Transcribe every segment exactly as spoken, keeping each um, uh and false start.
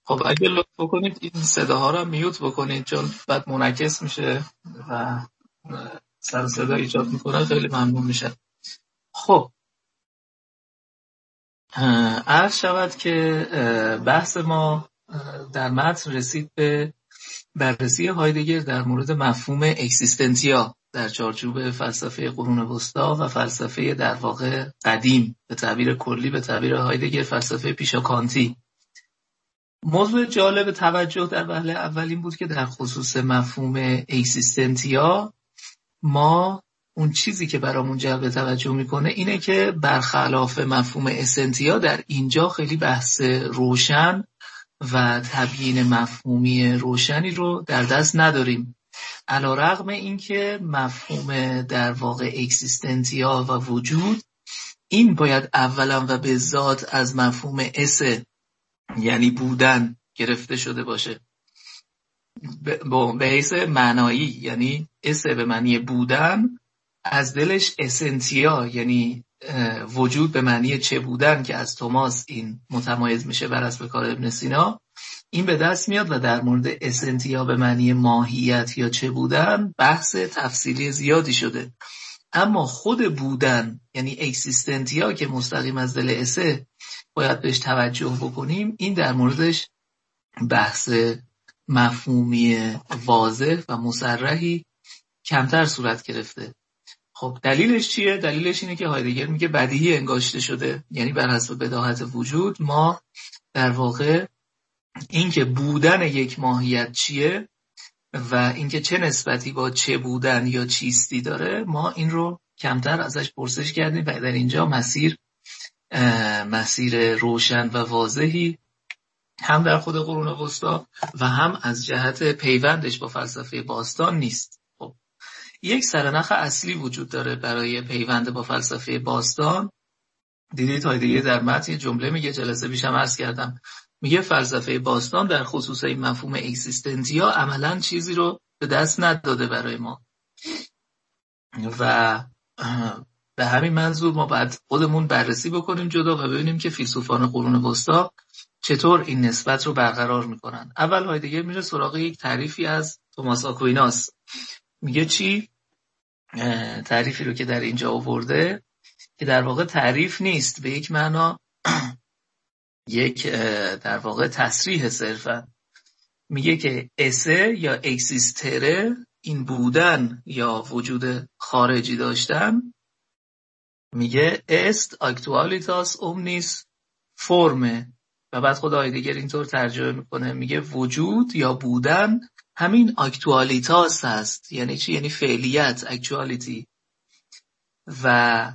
خب اگه لطف بکنید این صداها رو میوت بکنید، چون بعد منعکس میشه و سر صدا ایجاد میکنه. خیلی ممنون میشه. خب عرض شود که بحث ما در متن رسید به بررسی هایدگر در مورد مفهوم اکسیستنتیا در چارچوب فلسفه قرون وسطی و فلسفه در واقع قدیم، به تعبیر کلی به تعبیر هایدگر فلسفه پیشاکانتی. موضوع جالب توجه در وهله اول این بود که در خصوص مفهوم اکسیستنتیا ما اون چیزی که برامون جلب توجه میکنه اینه که برخلاف مفهوم اسنتیا در اینجا خیلی بحث روشن و تبیین مفهومی روشنی رو در دست نداریم، علیرغم اینکه مفهوم در واقع اکسیستنتیا و وجود این باید اولا و به ذات از مفهوم اس یعنی بودن گرفته شده باشه، به حیث معنایی، یعنی اس به معنی بودن، از دلش اسنتیا یعنی وجود به معنی چه بودن که از توماس این متمایز میشه بر اساس کار ابن سینا، این به دست میاد و در مورد اسنتیا به معنی ماهیت یا چه بودن بحث تفصیلی زیادی شده. اما خود بودن یعنی اکسیستنتیا که مستقیم از دل اسه باید بهش توجه بکنیم، این در موردش بحث مفهومی واضح و مصرحی کمتر صورت گرفته. خب دلیلش چیه؟ دلیلش اینه که هایدگر میگه بدیهی انگاشته شده، یعنی بر حسب بداهت وجود ما در واقع اینکه بودن یک ماهیت چیه و اینکه چه نسبتی با چه بودن یا چیستی داره، ما این رو کمتر ازش پرسش کردیم و در اینجا مسیر مسیر روشن و واضحی هم در خود قرون وسطی و هم از جهت پیوندش با فلسفه باستان نیست. خب یک سرنخ اصلی وجود داره برای پیوند با فلسفه باستان. دیدید هایدگر در متن جمله میگه، جلسه پیشم عرض کردم، میگه فلسفه باستان در خصوص این مفهوم اکسیستنتیا عملاً چیزی رو به دست نداده برای ما و به همین منظور ما باید خودمون بررسی بکنیم جدا و ببینیم که فیلسوفان قرون وسطی چطور این نسبت رو برقرار میکنن. اول هایدگر میره سراغ یک تعریفی از توماس آکویناس. میگه چی؟ تعریفی رو که در اینجا آورده که در واقع تعریف نیست، به یک معنا یک در واقع تصریح صرفا. میگه که اسه یا اکسیستره، این بودن یا وجود خارجی داشتن، میگه است اکتوالیتاس اومنیس فرمه. و بعد خود هایدگر اینطور ترجمه میکنه، میگه وجود یا بودن همین اکتوالیتاس هست. یعنی چی؟ یعنی فعلیت، اکتوالیتی. و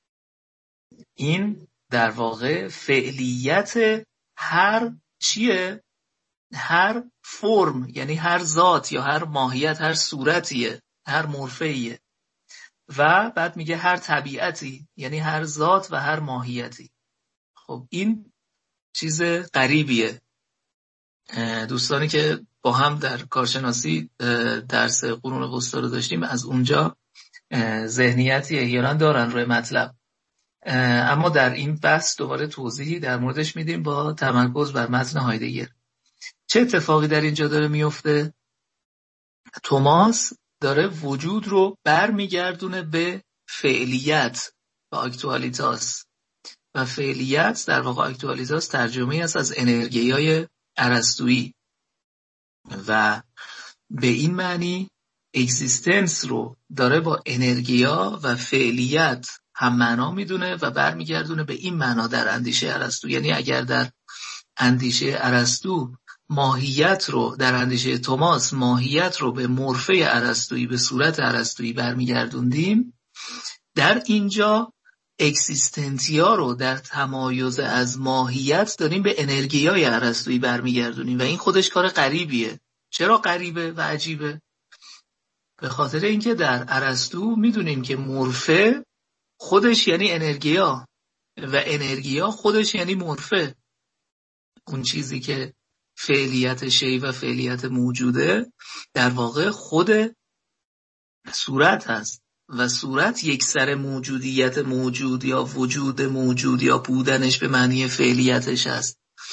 این در واقع فعلیت هر چیه؟ هر فرم، یعنی هر ذات یا هر ماهیت، هر صورتیه، هر مورفه‌ایه. و بعد میگه هر طبیعتی، یعنی هر ذات و هر ماهیتی. خب این چیز غریبیه. دوستانی که با هم در کارشناسی درس قرون وسطی رو داشتیم از اونجا ذهنیتی احیانا دارن روی مطلب، اما در این بحث دوباره توضیحی در موردش میدیم با تمرکز بر متن هایدگر. چه اتفاقی در اینجا داره میفته؟ توماس داره وجود رو برمیگردونه به فعلیت و اکتوالیتاس، و فعلیت در واقع اکتوالیتاس ترجمه است از انرژیای ارسطویی و به این معنی اکزیستنس رو داره با انرژیا و فعلیت هم معنا میدونه و برمیگردونه به این معنا در اندیشه ارسطو. یعنی اگر در اندیشه ارسطو ماهیت رو، در اندیشه توماس ماهیت رو به مورفه ارسطویی، به صورت ارسطویی برمیگردوندیم، در اینجا اکسیستنتیا رو در تمایز از ماهیت داریم به انرژیای ارسطویی برمیگردونیم و این خودش کار غریبیه. چرا غریبه و عجیبه؟ به خاطر اینکه در ارسطو میدونیم که مورفه خودش یعنی انرژیا و انرژیا خودش یعنی مورفه. اون چیزی که فعلیت شی و فعلیت موجوده در واقع خود صورت هست و صورت یک سر موجودیت موجود یا وجود موجود یا بودنش به معنی فعلیتش هست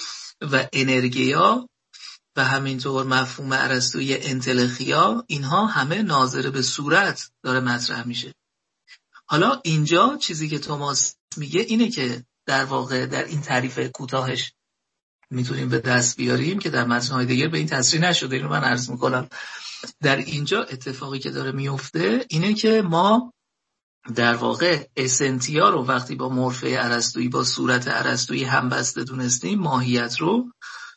و انرگیا و همینطور مفهوم ارسطویی انتلخیا، اینها همه ناظر به صورت داره مطرح میشه. حالا اینجا چیزی که توماس میگه اینه که در واقع در این تعریف کوتاهش میتونیم به دست بیاریم که در متن هایدگر به این تصریح نشده، اینو من عرض میکنم. در اینجا اتفاقی که داره میفته اینه که ما در واقع اسنتیا رو وقتی با مورفه ارسطویی، با صورت ارسطویی همبسته دونستیم، ماهیت رو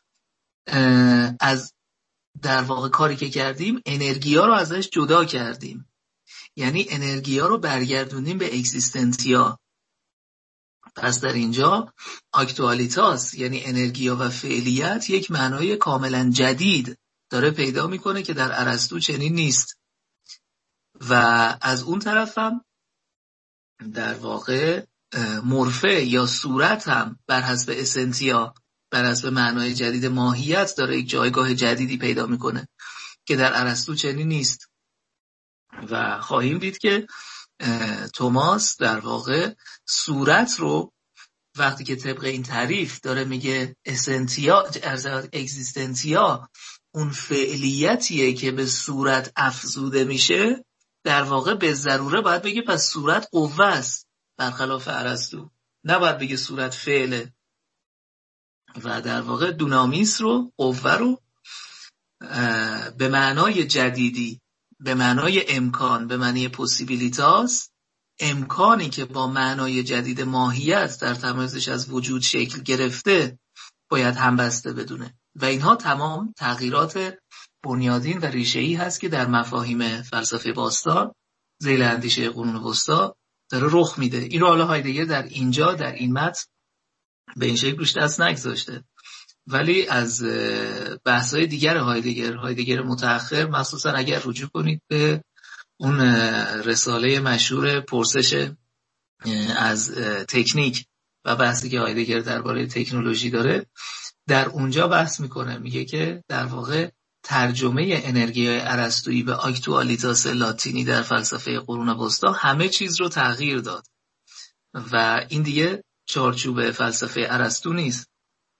از در واقع کاری که کردیم انرگیا رو ازش جدا کردیم، یعنی انرگیا رو برگردونیم به اکزیستنتیا. پس در اینجا آکتوالیتاس یعنی انرگیا و فعلیت یک معنای کاملا جدید داره پیدا میکنه که در ارسطو چنین نیست. و از اون طرف هم در واقع مورفه یا صورت هم بر حسب اسنتیا، بر حسب معنای جدید ماهیت داره یک جایگاه جدیدی پیدا میکنه که در ارسطو چنین نیست. و خواهیم دید که توماس در واقع صورت رو وقتی که طبق این تعریف داره میگه اسنتیا، اگزیستنتیا اون فعلیتیه که به صورت افزوده میشه، در واقع به ضروره باید بگه پس صورت قوه است، برخلاف ارسطو نباید بگه صورت فعله. و در واقع دونامیس رو، قوه رو به معنای جدیدی، به معنای امکان، به معنی پوسیبیلیتاس، امکانی که با معنای جدید ماهیت در تمایزش از وجود شکل گرفته باید همبسته بدونه. و اینها تمام تغییرات بنیادین و ریشه‌ای هست که در مفاهیم فلسفه باستان ذیل اندیشه قرون وسطی داره رخ میده. این رو حالا هایدگر در اینجا در این متن به این شکل روش دست نگذاشته، ولی از بحث‌های دیگر هایدگر، هایدگر متأخر، مخصوصا اگر رجوع کنید به اون رساله مشهور پرسش از تکنیک و بحثی که هایدگر درباره تکنولوژی داره، در اونجا بحث میکنه، میگه که در واقع ترجمه انرژی ارسطویی به آکتوالیتاس لاتینی در فلسفه قرون وسطی همه چیز رو تغییر داد و این دیگه چارچوب فلسفه ارسطو نیست.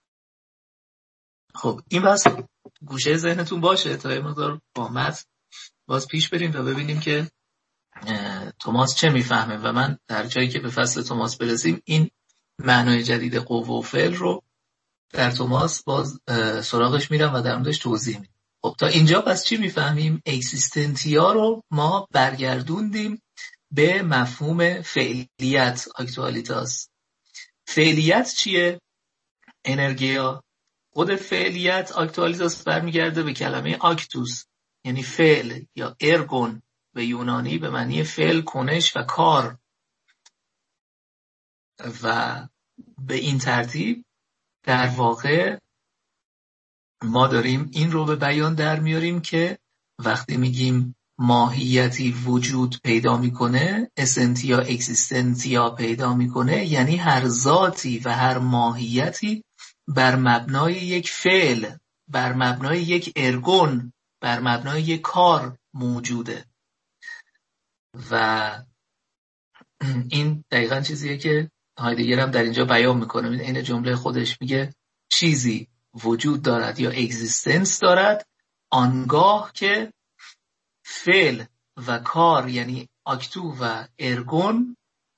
خب این بحث گوشه ذهنتون باشه تا یه مقدار با متن باز پیش بریم و ببینیم که توماس چه میفهمه و من در جایی که به فصل توماس برسیم این معنای جدید قوه و فعل رو در توماس باز سراغش میرم و در موردش توضیح میدم. خب تا اینجا پس چی میفهمیم؟ اکسیستنتیا رو ما برگردوندیم به مفهوم فعلیت، آکتوالیتاس. فعلیت چیه؟ انرژیا. خود فعلیت، آکتوالیتاس، برمیگرده به کلمه آکتوس یعنی فعل یا ارگون به یونانی به معنی فعل، کنش و کار. و به این ترتیب در واقع ما داریم این رو به بیان در میاریم که وقتی میگیم ماهیتی وجود پیدا میکنه، اسنتیا اکزیستنتیا پیدا میکنه، یعنی هر ذاتی و هر ماهیتی بر مبنای یک فعل، بر مبنای یک ارگون، بر مبنای یک کار موجوده. و این دقیقاً چیزیه که هایدگر هم در اینجا بیان میکنه. این جمله خودش میگه چیزی وجود دارد یا اگزیستنس دارد آنگاه که فعل و کار یعنی آکتو و ارگون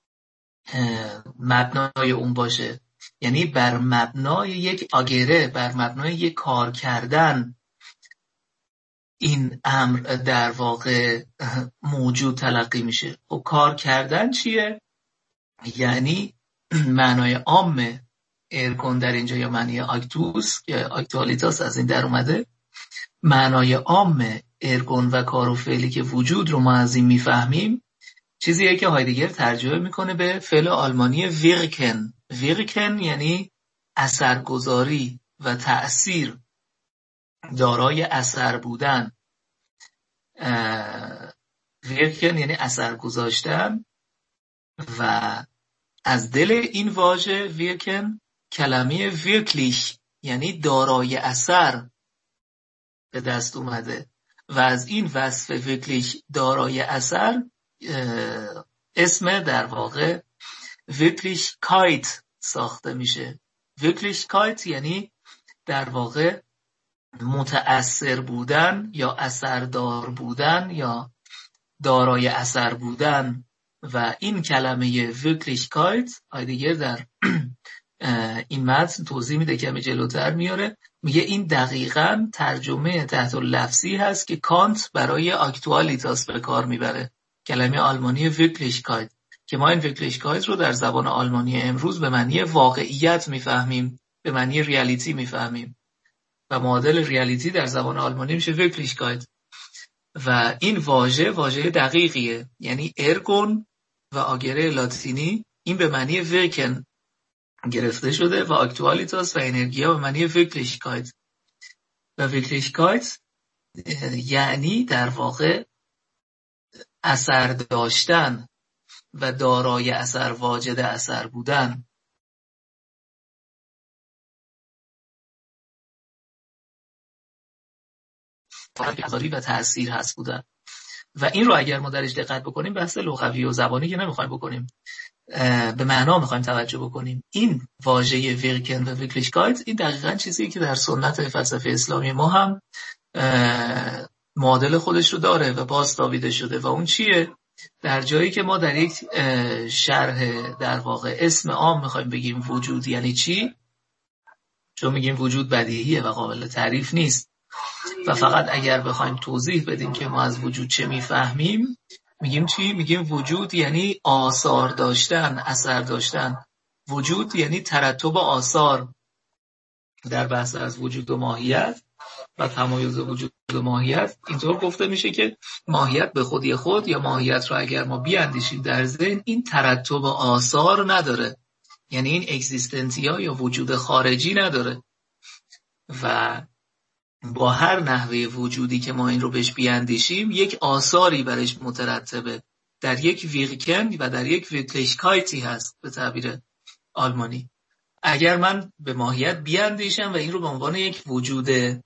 مبنای اون باشه، یعنی بر مبنای یک آگره، بر مبنای یک کار کردن این امر در واقع موجود تلقی میشه. خب کار کردن چیه؟ یعنی معنای عام ارگون در اینجا یا معنی آکتوس که آکتوالیتاس از این در اومده، معنای عام ارگون و کار و فعلی که وجود رو ما از این میفهمیم چیزیه که هایدگر ترجمه میکنه به فعل آلمانی ویرکن. ویرکن یعنی اثرگذاری و تأثیر، دارای اثر بودن. ویرکن یعنی اثر گذاشتن و از دل این واژه ویرکن کلمه ویرکلیش یعنی دارای اثر به دست اومده و از این وصف ویرکلیش دارای اثر اسم در واقع ویرکلیشکایت ساخته میشه. ویرکلیشکایت یعنی در واقع متأثر بودن یا اثردار بودن یا دارای اثر بودن و این کلمه Wirklichkeit هایدگر در این متن توضیح میده، کمی جلوتر میاره، میگه این دقیقاً ترجمه تحت لفظی هست که کانت برای اکتوالیتاس به کار میبره، کلمه آلمانی Wirklichkeit، که ما این Wirklichkeit رو در زبان آلمانی امروز به معنی واقعیت میفهمیم، به معنی ریالیتی میفهمیم و معادل ریالیتی در زبان آلمانی میشه Wirklichkeit و این واژه واژه دقیقیه، یعنی ارگون و آگره لاتینی این به معنی wirken گرفته شده و اکتوالیتاس و انرژیا به معنی Wirklichkeit و Wirklichkeit یعنی در واقع اثر داشتن و دارای اثر، واجد اثر بودن. اثری و تأثیر هست بودن و این رو اگر ما درش دقت بکنیم، بحث لغوی و زبانی که نمیخوایم بکنیم، به معنا میخوایم توجه بکنیم، این واژه ویرکن و Wirklichkeit این دقیقاً چیزی که در سنت فلسفه اسلامی ما هم معادل خودش رو داره و بازتابیده شده و اون چیه؟ در جایی که ما در یک شرح در واقع اسم عام میخوایم بگیم وجود یعنی چی، چون میگیم وجود بدیهیه و قابل تعریف نیست و فقط اگر بخوایم توضیح بدیم که ما از وجود چه میفهمیم، میگیم چی؟ میگیم وجود یعنی آثار داشتن، اثر داشتن. وجود یعنی ترتب آثار. در بحث از وجود و ماهیت و تمایز وجود و ماهیت اینطور گفته میشه که ماهیت به خودی خود یا ماهیت رو اگر ما بیاندیشیم در ذهن، این ترتب آثار نداره، یعنی این اگزیستنسیا یا وجود خارجی نداره و با هر نحوه وجودی که ما این رو بهش بیاندیشیم یک آثاری برش مترتبه، در یک ویرکن و در یک Wirklichkeit هست به تعبیر آلمانی. اگر من به ماهیت بیاندیشم و این رو به عنوان یک وجود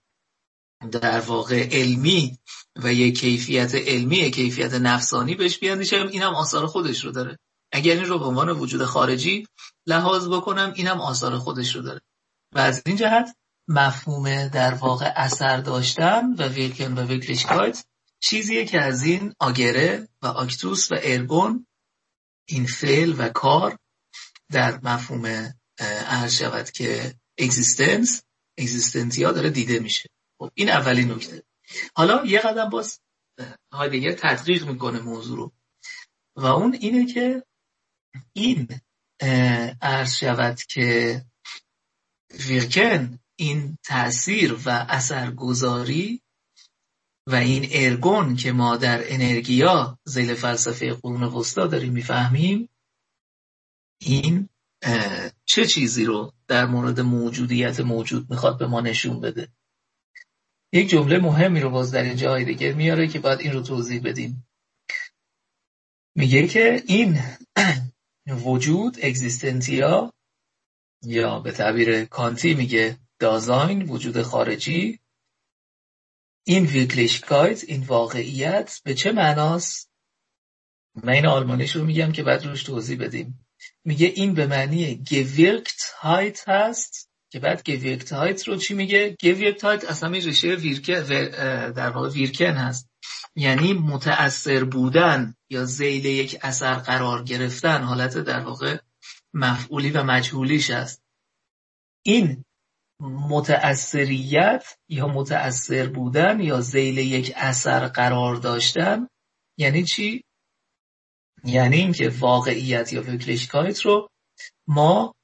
در واقع علمی و یک کیفیت علمی، یک کیفیت نفسانی بهش بیاندیشم، این هم آثار خودش رو داره. اگر این رو به عنوان وجود خارجی لحاظ بکنم، این هم آثار خودش رو داره و از این جهت مفهوم در واقع اثر داشتن و ویرکن و Wirklichkeit چیزیه که از این آگره و آکتوس و ارگون، این فعل و کار در مفهوم عرض شود که اگزیستنس، اگزیستنسیا داره دیده میشه. خب این اولین نکته. حالا یه قدم باز هایدگر تدقیق میکنه موضوع رو و اون اینه که این عرض شود که ویرکن، این تأثیر و اثرگذاری و این ارگون که ما در انرژیا ذیل فلسفه قرون وسطی داریم میفهمیم، این چه چیزی رو در مورد موجودیت موجود میخواد به ما نشون بده. یک جمله مهمی رو باز در اینجا هایدگر میاره که باید این رو توضیح بدیم. میگه که این وجود، اگزیستنسیا، یا به تعبیر کانتی میگه دازاین، وجود خارجی، این Wirklichkeit، این واقعیت به چه معناست؟ من این آلمانیش رو میگم که بعد روش توضیح بدیم. میگه این به معنی Gewirktheit هست که بعد Gewirktheit رو چی میگه؟ Gewirktheit اصلا ریشه ویرکن در واقع ویرکن هست، یعنی متأثر بودن یا ذیل یک اثر قرار گرفتن، حالت در واقع مفعولی و مجهولیش هست. این متأثریت یا متأثر بودن یا ذیل یک اثر قرار داشتن یعنی چی؟ یعنی اینکه واقعیت یا Wirklichkeit رو ما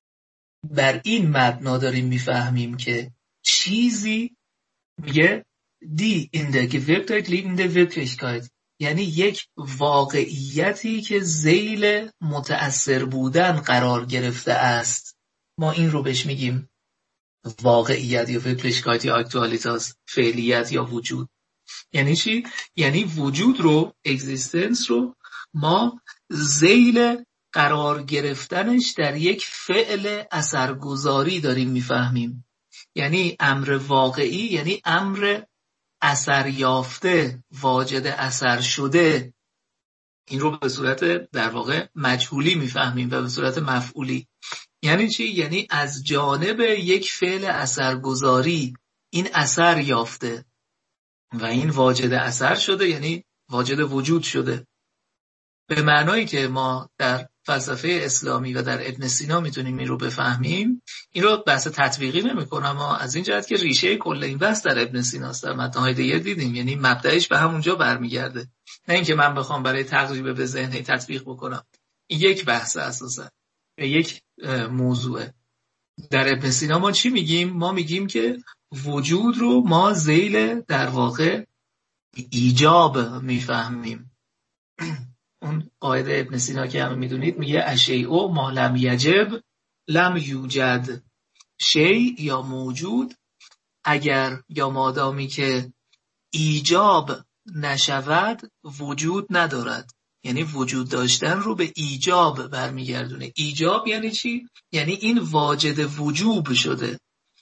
بر این مبنا داریم میفهمیم که چیزی، میگه die in der Gewirktheit liegende Wirklichkeit، یعنی یک واقعیتی که ذیل متأثر بودن قرار گرفته است، ما این رو بهش میگیم واقعیت یا Wirklichkeit یا اکتوالیتاس، فعلیت یا وجود. یعنی چی؟ یعنی وجود رو، اگزیستنس رو ما ذیل قرار گرفتنش در یک فعل اثرگذاری داریم میفهمیم. یعنی امر واقعی یعنی امر اثر یافته، واجد اثر شده. این رو به صورت در واقع مجهولی میفهمیم و به صورت مفعولی. یعنی چی؟ یعنی از جانب یک فعل اثرگذاری این اثر یافته و این واجد اثر شده، یعنی واجد وجود شده. به معنایی که ما در فلسفه اسلامی و در ابن سینا میتونیم این رو بفهمیم. این رو بحث تطبیقی نمی کنم، اما از این جهت که ریشه کل این بحث در ابن سیناست، در متن هایدگر دیدیم، یعنی مبدأش به همونجا برمیگرده، نه اینکه من بخوام برای تقریب به ذهن تطبیق بکنم. این یک بحث اساسا و یک موضوعه. در ابن سینا ما چی میگیم؟ ما میگیم که وجود رو ما ذیل در واقع ایجاب میفهمیم. اون قاعده ابن سینا که همه میدونید میگه اشیء ما لم یجب لم یوجد. شیء یا موجود اگر یا مادامی که ایجاب نشود وجود ندارد. یعنی وجود داشتن رو به ایجاب برمیگردونه. ایجاب یعنی چی؟ یعنی این واجد وجوب شده،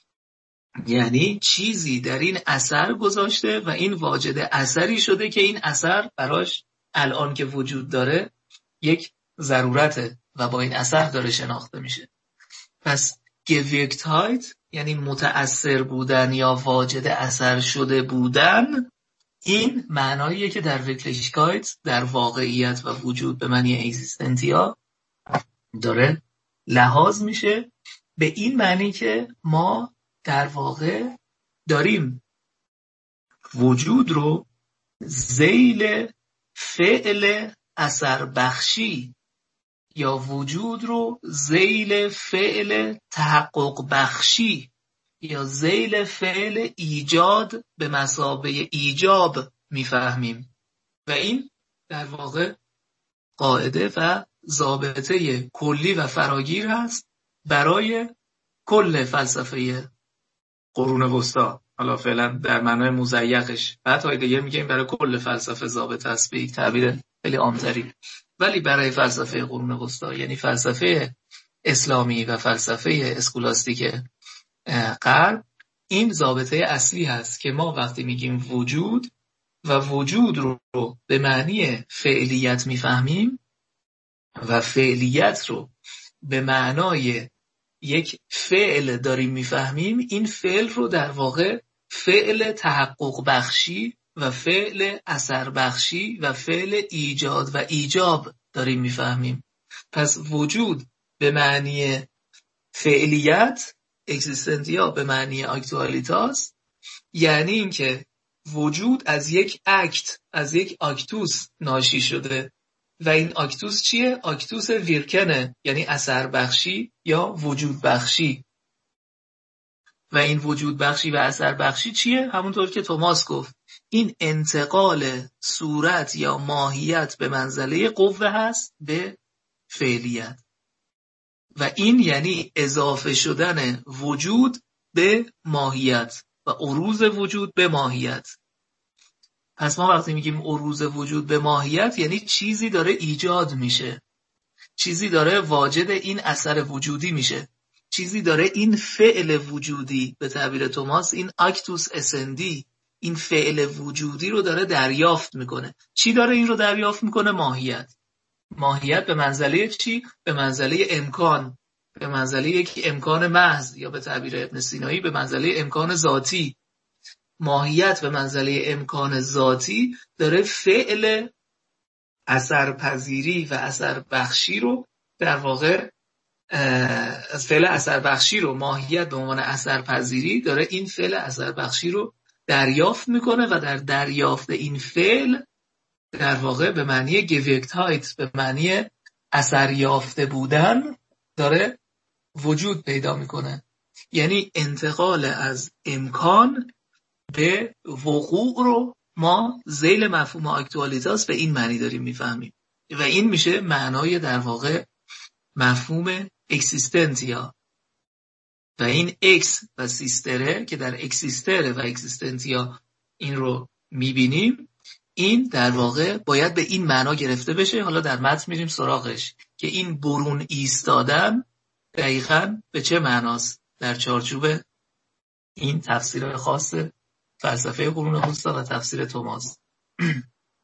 یعنی چیزی در این اثر گذاشته و این واجد اثری شده که این اثر براش الان که وجود داره یک ضرورته و با این اثر داره شناخته میشه. پس گویکتایت یعنی متأثر بودن یا واجد اثر شده بودن، این معناییه که در ویکلیشکایت در واقعیت و وجود به معنی اگزیستنتیا داره لحاظ میشه، به این معنی که ما در واقع داریم وجود رو ذیل فعل اثر بخشی یا وجود رو ذیل فعل تحقق بخشی یا ذیل فعل ایجاد به مثابه ایجاب میفهمیم و این در واقع قاعده و ضابطه کلی و فراگیر هست برای کل فلسفه قرون وسطا. حالا فعلا در معنای مزیقش، بعد هایدگر میگیم برای کل فلسفه ضابط است به یک تعبیر خیلی عام‌تری، ولی برای فلسفه قرون وسطا یعنی فلسفه اسلامی و فلسفه اسکولاستیک غرب، این ضابطه اصلی هست که ما وقتی میگیم وجود و وجود رو به معنی فعلیت میفهمیم و فعلیت رو به معنای یک فعل داریم میفهمیم، این فعل رو در واقع فعل تحقق بخشی و فعل اثر بخشی و فعل ایجاد و ایجاب داریم میفهمیم. پس وجود به معنی فعلیت، اکزیستنتیا به معنی اکتوالیتاس، یعنی اینکه وجود از یک اکت، از یک اکتوس ناشی شده و این اکتوس چیه؟ اکتوس ویرکنه، یعنی اثر بخشی یا وجود بخشی. و این وجود بخشی و اثر بخشی چیه؟ همونطور که توماس گفت، این انتقال صورت یا ماهیت به منزله قوه هست به فعلیت و این یعنی اضافه شدن وجود به ماهیت و عروض وجود به ماهیت. پس ما وقتی میگیم عروض وجود به ماهیت یعنی چیزی داره ایجاد میشه، چیزی داره واجد این اثر وجودی میشه، چیزی داره این فعل وجودی، به تعبیر توماس این اکتوس اسندی، این فعل وجودی رو داره دریافت میکنه. چی داره این رو دریافت میکنه؟ ماهیت. ماهیت به منزله چی؟ به منزله امکان، به منزله یک امکان محض یا به تعبیر ابن سینایی به منزله امکان ذاتی. ماهیت به منزله امکان ذاتی داره فعل اثرپذیری و اثر بخشی رو در واقع از فعل اثر بخشی رو، ماهیت به عنوان اثر پذیری داره این فعل اثر بخشی رو دریافت میکنه و در دریافت این فعل در واقع به معنی گویکتایت، به معنی اثر یافته بودن داره وجود پیدا میکنه. یعنی انتقال از امکان به وقوع رو ما ذیل مفهوم اکتوالیتاس به این معنی داریم میفهمیم و این میشه معنای در واقع مفهوم اکسیستنتیا. و این اکس و سیستره که در اکسیستره و اکسیستنتیا این رو میبینیم، این در واقع باید به این معنا گرفته بشه. حالا در متن میریم سراغش که این برون ایستادن دقیقاً به چه معناست در چارچوب این تفسیر خاص فلسفه قرون وسطا و تفسیر توماس.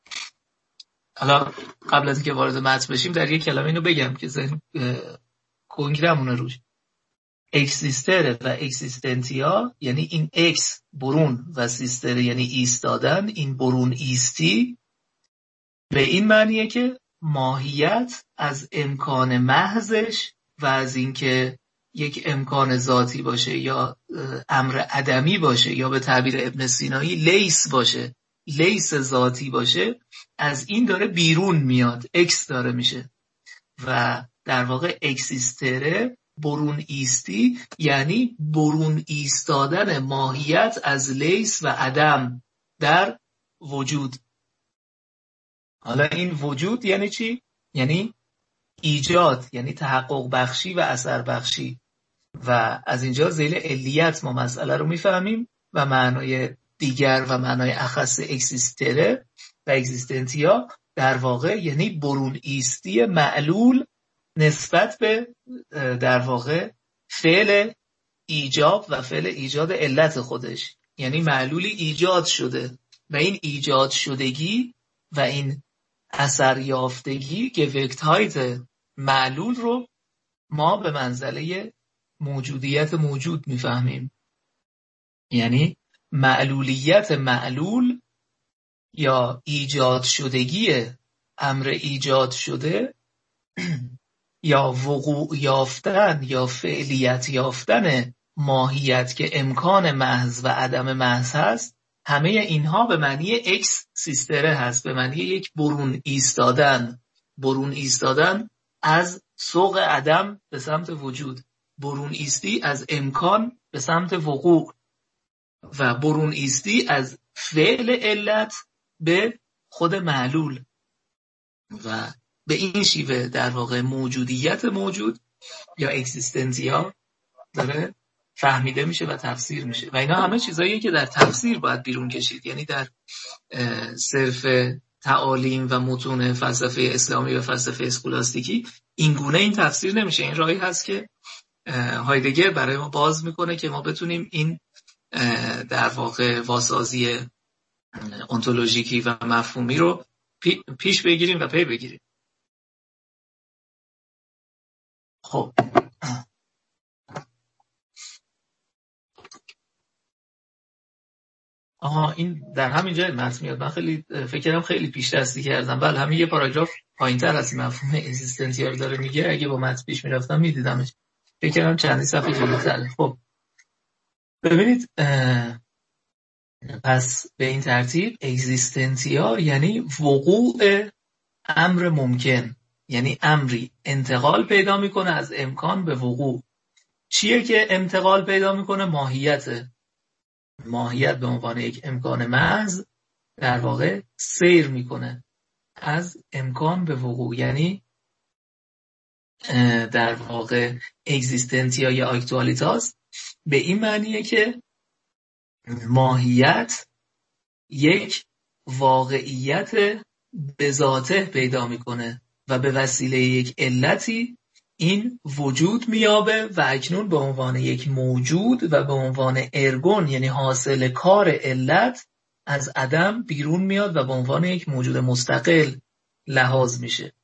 حالا قبل از اینکه وارد متن بشیم در یک کلمه اینو بگم که ذهن کنکرمونه روش. اکسیستر و اکسیستنتیا یعنی این اکس برون و سیستر یعنی ایستادن، این برون ایستی به این معنیه که ماهیت از امکان محضش و از اینکه یک امکان ذاتی باشه یا امر عدمی باشه یا به تعبیر ابن سینایی لیس باشه، لیس ذاتی باشه، از این داره بیرون میاد، اکس داره میشه و در واقع اکسیستره برون ایستی یعنی برون ایستادن ماهیت از لیس و عدم در وجود. حالا این وجود یعنی چی؟ یعنی ایجاد، یعنی تحقق بخشی و اثر بخشی و از اینجا ذیل علیت ما مسئله رو میفهمیم و معنای دیگر و معنای اخص اکسیستره و اکزیستنتیا در واقع یعنی برون ایستی معلول نسبت به در واقع فعل ایجاب و فعل ایجاد علت خودش، یعنی معلولی ایجاد شده و این ایجاد شدگی و این اثر یافتگی گوکت‌هایت معلول رو ما به منزله موجودیت موجود میفهمیم. یعنی معلولیت معلول یا ایجاد شدگی امر ایجاد شده یا وقوع یافتن یا فعلیت یافتن ماهیت که امکان محض و عدم محض هست، همه اینها به معنی اکس سیستره هست، به معنی یک برون ایستادن، برون ایستادن از سوق عدم به سمت وجود، برون ایستی از امکان به سمت وقوع و برون ایستی از فعل علت به خود معلول و به این شیوه در واقع موجودیت موجود یا اکزیستنتیا داره فهمیده میشه و تفسیر میشه و اینا همه چیزاییه که در تفسیر باید بیرون کشید. یعنی در صرف تعالیم و متون فلسفه اسلامی و فلسفه اسکولاستیکی این گونه این تفسیر نمیشه. این راهی هست که هایدگر برای ما باز میکنه که ما بتونیم این در واقع واسازی انتولوژیکی و مفهومی رو پیش بگیریم و پی بگیریم. خب آها این در همین جای متن میاد. من خیلی فکرم خیلی پیش دستی کردم. بله همین یه پاراگراف پایینتر از مفهوم اگزیستنسیا رو داره میگه. اگه با متن پیش میرفتم میدیدمش. فکرم چندی صفحه جلوتره. خب ببینید پس به این ترتیب اگزیستنسیا یعنی وقوع امر ممکن، یعنی امری انتقال پیدا میکنه از امکان به وقوع. چیه که انتقال پیدا میکنه؟ ماهیت. ماهیت به عنوان یک امکان محض در واقع سیر میکنه از امکان به وقوع، یعنی در واقع اگزیستنتیا یا اکتوالیتاس به این معنیه که ماهیت یک واقعیت به ذاته پیدا میکنه و به وسیله یک علتی این وجود میابه و اکنون به عنوان یک موجود و به عنوان ارگون یعنی حاصل کار علت از عدم بیرون میاد و به عنوان یک موجود مستقل لحاظ میشه.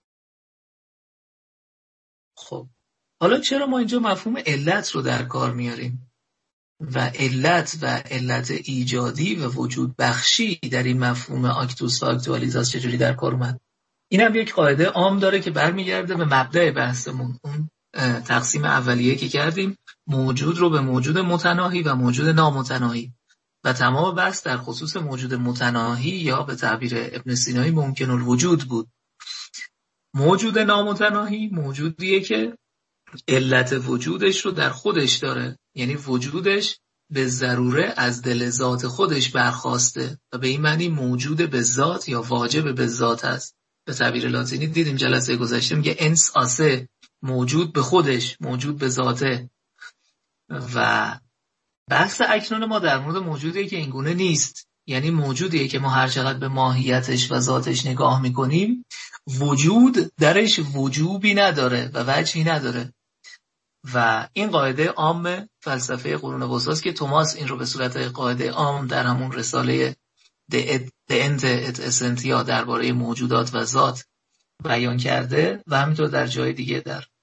خب حالا چرا ما اینجا مفهوم علت رو در کار میاریم و علت و علت ایجادی و وجود بخشی در این مفهوم آکتوس و آکتوالیتاس چجوری در کار اومد؟ این هم یک قاعده عام داره که برمیگرده به مبدأ بحثمون، اون تقسیم اولیه که کردیم، موجود رو به موجود متناهی و موجود نامتناهی و تمام بحث در خصوص موجود متناهی یا به تعبیر ابن سینایی ممکن الوجود بود. موجود نامتناهی موجودیه که علت وجودش رو در خودش داره، یعنی وجودش به ضروره از دل ذات خودش برخاسته و به این معنی موجود به ذات یا واجب به ذات است. به تعبیر لاتینی دیدیم جلسه گذشته میگه انس آسه، موجود به خودش، موجود به ذاته. و بحث اکنون ما در مورد موجودیه که اینگونه نیست، یعنی موجودیه که ما هر چقدر به ماهیتش و ذاتش نگاه میکنیم وجود درش وجوبی نداره و وجهی نداره. و این قاعده عام فلسفه قرون وسطاست که توماس این رو به صورت قاعده عام در همون رساله د انت ات اسنتیا درباره موجودات و ذات بیان کرده و همینطور در جای دیگه در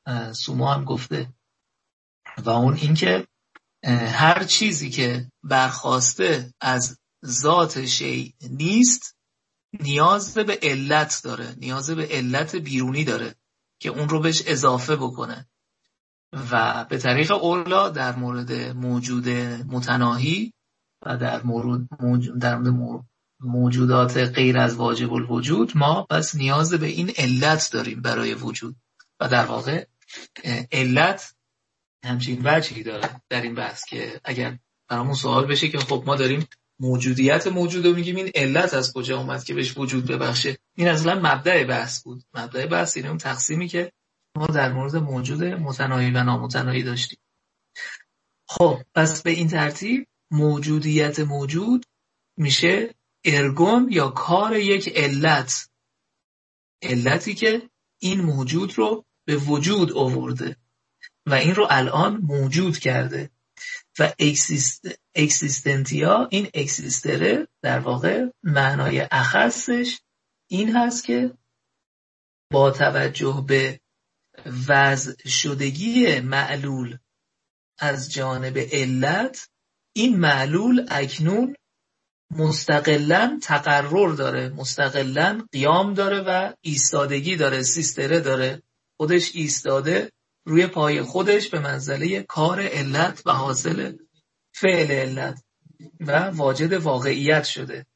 سومو هم گفته، و اون اینکه هر چیزی که برخواسته از ذات شیء نیست نیاز به علت داره، نیاز به علت بیرونی داره که اون رو بهش اضافه بکنه. و به طریق اولا در مورد موجود متناهی و در مورد موجود در مورد موجودات غیر از واجب الوجود ما پس نیاز به این علت داریم برای وجود. و در واقع علت همچین وجهی داره در این بحث که اگر برامون سوال بشه که خب ما داریم موجودیت موجود رو میگیم، این علت از کجا اومد که بهش وجود ببخشه؟ این اصلا مبدأ بحث بود. مبدأ بحث اینه اون تقسیمی که ما در مورد موجود متناهی و نامتناهی داشتیم. خب پس به این ترتیب موجودیت موجود میشه ارگون یا کار یک علت، علتی که این موجود رو به وجود آورده و این رو الان موجود کرده. و اکسیست، اکسیستنتیا، این اکسیستره در واقع معنای اخصش این هست که با توجه به وضع شدگی معلول از جانب علت، این معلول اکنون مستقلاً تقرر داره، مستقلاً قیام داره و ایستادگی داره، سیستره داره، خودش ایستاده روی پای خودش به منزله کار علت و حاصل فعل علت و واجد واقعیت شده.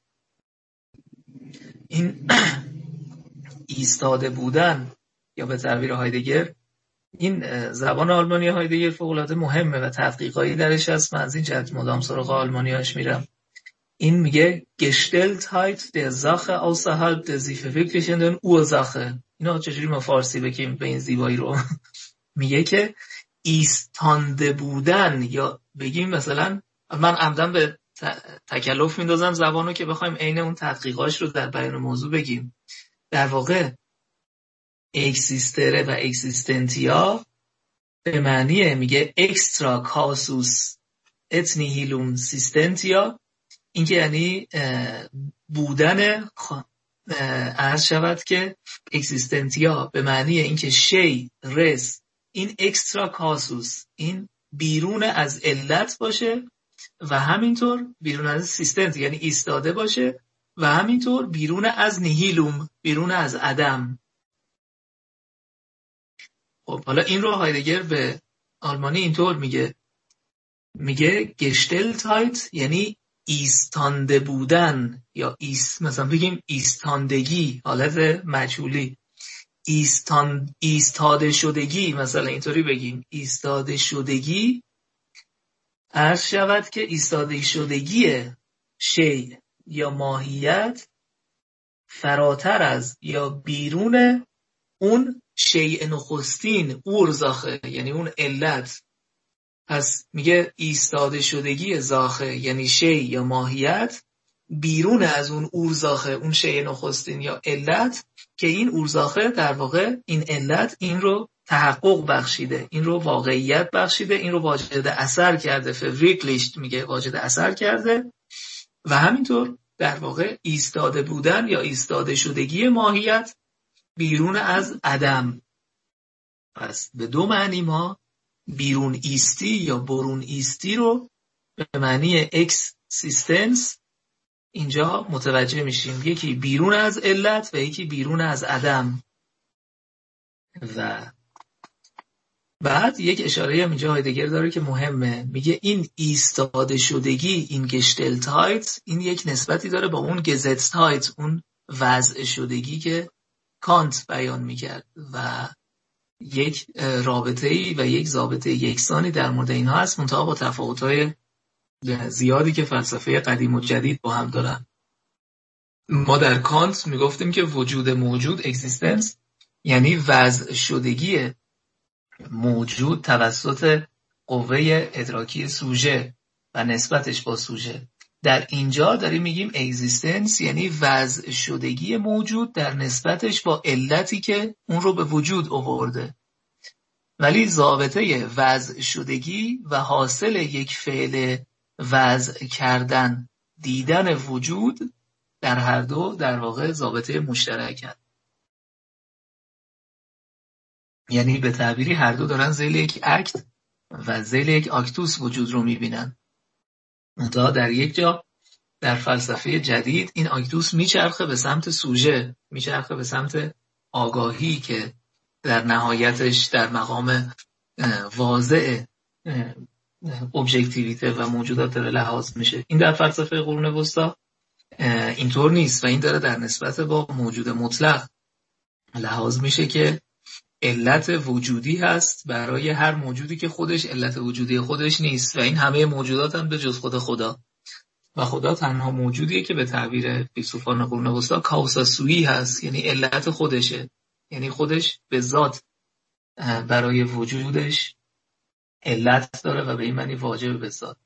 این ایستاده بودن یا به تعبیر هایدگر، این زبان آلمانی هایدگر فوق‌العاده مهمه و تحقیقایی درش هست. من از این جهت مدام سراغ آلمانیاش میرم. این میگه Gestelltheit der Sache außerhalb der sich verwirklichenden Ursache. اینا چجوری ما فارسی بگیم به این زیبایی رو؟ میگه که ایستانده بودن، یا بگیم مثلا من عمدن به تکلف میندازم زبانو که بخوایم عین اون تدقیقاش رو در بیان موضوع بگیم. در واقع اکسیستره و اکسیستنتیا به معنی میگه اکسترا کاسوس ات نیهیلوم سیستنتیا، این که یعنی بودن، عرض شود که اکسیستنتیا به معنی اینکه شی رس این اکسترا کاسوس، این بیرون از علت باشه و همینطور بیرون از سیستنت یعنی ایستاده باشه و همینطور بیرون از نیهیلوم، بیرون از عدم. خب حالا این رو هایدگر به آلمانی اینطور میگه، میگه گشتلتایت یعنی ایستانده بودن، یا ایست مثلا بگیم ایستاندگی، حالت مجهولی، ایستان ایستاده شدگی، مثلا اینطوری بگیم ایستاده شدگی. عرض شود که ایستاده شدگی شی یا ماهیت فراتر از یا بیرون اون شیء نخستین، اورزاخه یعنی اون علت. پس میگه ایستاده شدگی زاخه یعنی شی یا ماهیت بیرون از اون اورزاخه، اون شیء نخستین یا علت، که این اورزاخه در واقع این علت این رو تحقق بخشیده، این رو واقعیت بخشیده، این رو واجد اثر کرده، فوریکلیشت میگه واجد اثر کرده. و همینطور در واقع ایستاده بودن یا ایستاده شدگی ماهیت بیرون از عدم. پس به دو معنی ما بیرون ایستی یا برون ایستی رو به معنی اکسیستنس اینجا متوجه میشیم، یکی بیرون از علت و یکی بیرون از عدم. و بعد یک اشاره هم اینجا هایدگر داره که مهمه، میگه این ایستاده شدگی، این گشتلتایت، این یک نسبتی داره با اون گزتتایت، اون وضع شدگی که کانت بیان میکرد و یک رابطه‌ای و یک ضابطه یکسانی در مورد اینها هست، منتها با تفاوت‌های زیادی که فلسفه قدیم و جدید با هم دارن. ما در کانت میگفتیم که وجود موجود، اکزیستنس، یعنی وضع شدگی موجود توسط قوه ادراکی سوژه و نسبتش با سوژه. در اینجا داریم میگیم اگزیستنس یعنی وضع شدگی موجود در نسبتش با علتی که اون رو به وجود آورده. ولی ضابطه وضع شدگی و حاصل یک فعل وضع کردن، دیدن وجود، در هر دو در واقع ضابطه مشترکن. یعنی به تعبیری هر دو دارن ذیل یک اکت و ذیل یک آکتوس وجود رو میبینن. تا در یک جا در فلسفه جدید این آکتوس میچرخه به سمت سوژه، میچرخه به سمت آگاهی که در نهایتش در مقام واضع ابژکتیویته و موجودات داره لحاظ میشه. این در فلسفه قرون وسطی اینطور نیست و این داره در نسبت با موجود مطلق لحاظ میشه که علت وجودی هست برای هر موجودی که خودش علت وجودی خودش نیست و این همه موجودات هم به جز خود خدا و خدا تنها موجودیه که به تعبیر فیلسوفان قرون وسطی کاوسا سویی هست، یعنی علت خودشه، یعنی خودش به ذات برای وجودش علت داره و به این معنی واجب به ذات.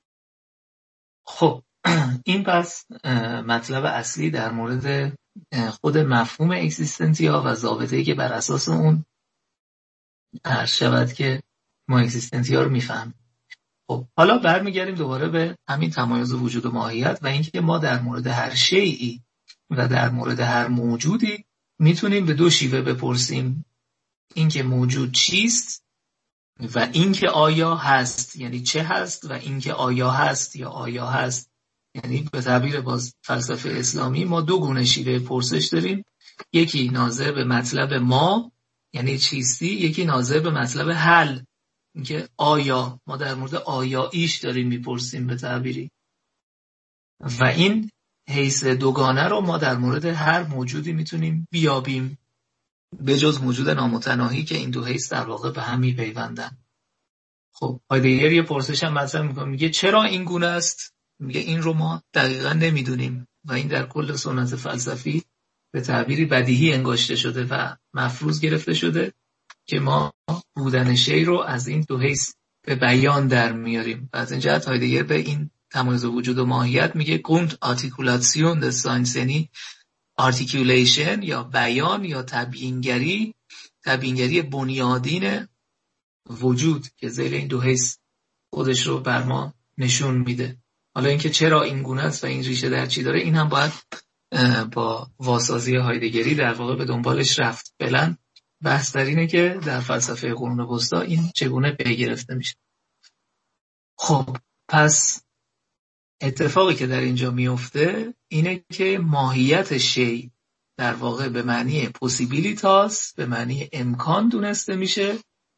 خب این پس مطلب اصلی در مورد خود مفهوم اکزیستنسیا و ضابطه‌ای که بر اساس اون عرض شود که ما اکزیستنسیا رو میفهمیم. خب حالا برمیگردیم دوباره به همین تمایز وجود و ماهیت و اینکه ما در مورد هر شیئی و در مورد هر موجودی میتونیم به دو شیوه بپرسیم، اینکه موجود چیست و اینکه آیا هست، یعنی چه هست، و اینکه آیا هست یا آیا هست. یعنی به تعبیر باز فلسفه اسلامی ما دو گونه شیوه پرسش داریم، یکی ناظر به مطلب ما یعنی چیستی، یکی ناظر به مطلب حل، اینکه آیا، ما در مورد آیاییش داریم میپرسیم به تعبیری. و این حیث دوگانه رو ما در مورد هر موجودی میتونیم بیابیم به جز موجود نامتناهی که این دو حیث در واقع به هم میپیوندن. خب هایدگر یه پرسش هم مطرح میکنه، میگه چرا این گونه است؟ میگه این رو ما دقیقا نمیدونیم و این در کل سنت فلسفی به تعبیری بدیهی انگاشته شده و مفروض گرفته شده که ما بودن شی رو از این دو حیث به بیان در میاریم. و از این جهت هایدگر به این تمایز وجود و ماهیت میگه گوند آرتیکولاسیون د ساینس، یعنی آرتیکولیشن یا بیان یا تبیینگری، تبیینگری بنیادین وجود که ذیل این دو حیث خودش رو بر ما نشون میده. حالا اینکه چرا این گونه است و این ریشه در چی داره، این هم باید با واسازی هایدگری در واقع به دنبالش رفت. فعلا بحث در اینه که در فلسفه قرون وسطی این چگونه پی گرفته میشه. خب پس اتفاقی که در اینجا میفته اینه که ماهیت شی در واقع به معنی پوسیبیلیتاس، به معنی امکان دونسته میشه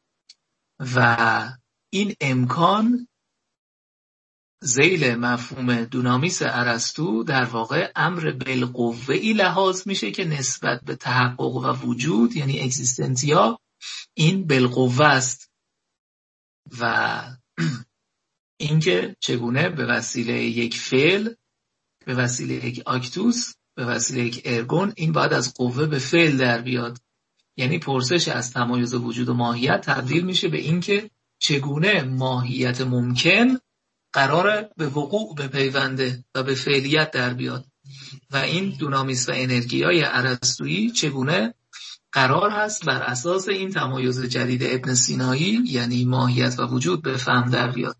و این امکان ذیل مفهوم دونامیس ارسطو در واقع امر بالقوه‌ای لحاظ میشه که نسبت به تحقق و وجود یعنی اکزیستنسیا این بالقوه است و اینکه چگونه به وسیله یک فعل، به وسیله یک آکتوس، به وسیله یک ارگون این باید از قوه به فعل در بیاد. یعنی پرسش از تمایز وجود و ماهیت تبدیل میشه به اینکه چگونه ماهیت ممکن قراره به وقوع بپیونده و به فعلیت در بیاد و این دونامیس و انرژیای ارسطویی چگونه قرار هست بر اساس این تمایز جدید ابن سینایی یعنی ماهیت و وجود به فهم در بیاد.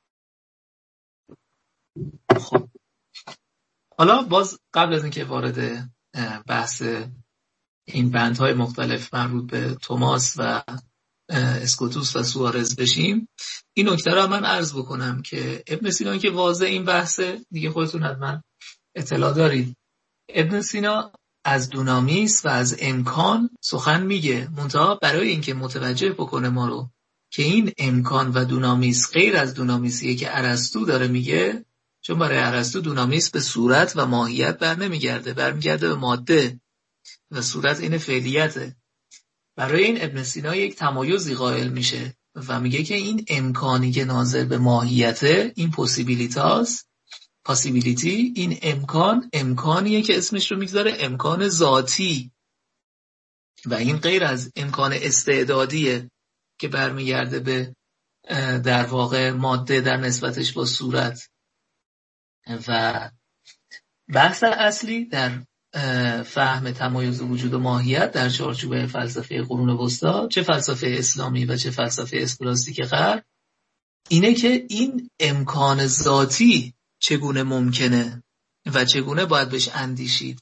خب حالا باز قبل از اینکه وارد بحث این بندهای مختلف مربوط به توماس و اسکوتوس و سوارز بشیم، این نکته رو من عرض بکنم که ابن سینا که واضح این بحثه دیگه خودتون حتما اطلاع دارید. ابن سینا از دونامیس و از امکان سخن میگه، منتها برای اینکه متوجه بکنه ما رو که این امکان و دونامیس غیر از دونامیسیه که ارسطو داره میگه، چون برای ارسطو دونامیس به صورت و ماهیت بر نمیگرده، برمیگرده به ماده و صورت این فعلیته. برای این ابن سینا یک تمایزی قائل میشه و میگه که این امکانی که ناظر به ماهیته، این پوسیبیلیتاس، پاسیبیلیتی، این امکان امکانیه که اسمش رو میگذاره امکان ذاتی و این غیر از امکان استعدادیه که برمیگرده به در واقع ماده در نسبتش با صورت. و بحث اصلی در فهم تمایز وجود و ماهیت در چارچوب فلسفه قرون وسطی، چه فلسفه اسلامی و چه فلسفه اسکولاستیک غرب، اینه که این امکان ذاتی چگونه ممکنه و چگونه باید بهش اندیشید.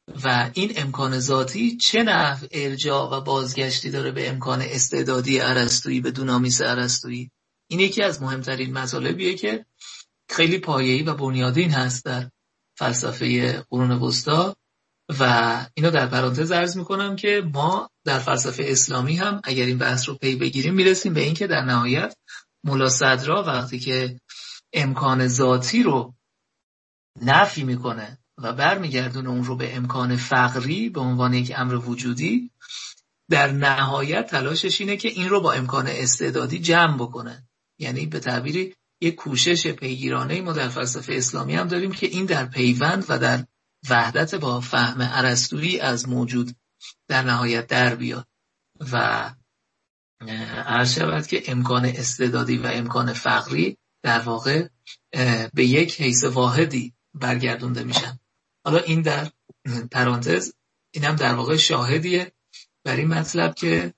و این امکان ذاتی چه نحو ارجاع و بازگشتی داره به امکان استعدادی ارسطویی، به دونامیس ارسطویی. این یکی از مهمترین مطالبیه که خیلی پایه‌ای و بنیادین هست در فلسفه قرون وسطی و اینو در پرانتز عرض میکنم که ما در فلسفه اسلامی هم اگر این بحث رو پی بگیریم میرسیم به این که در نهایت ملا صدرا وقتی که امکان ذاتی رو نفی میکنه و برمیگردونه اون رو به امکان فقری به عنوان یک امر وجودی، در نهایت تلاشش اینه که این رو با امکان استعدادی جمع بکنه. یعنی به تعبیری یک کوشش پیگیرانه ما در فلسفه اسلامی هم داریم که این در پیوند و در وحدت با فهم ارسطویی از موجود در نهایت در بیاد و عرض شود که امکان استعدادی و امکان فقری در واقع به یک حیث واحدی برگردونده میشن. حالا این در پرانتز اینم در واقع شاهدیه بر این مطلب که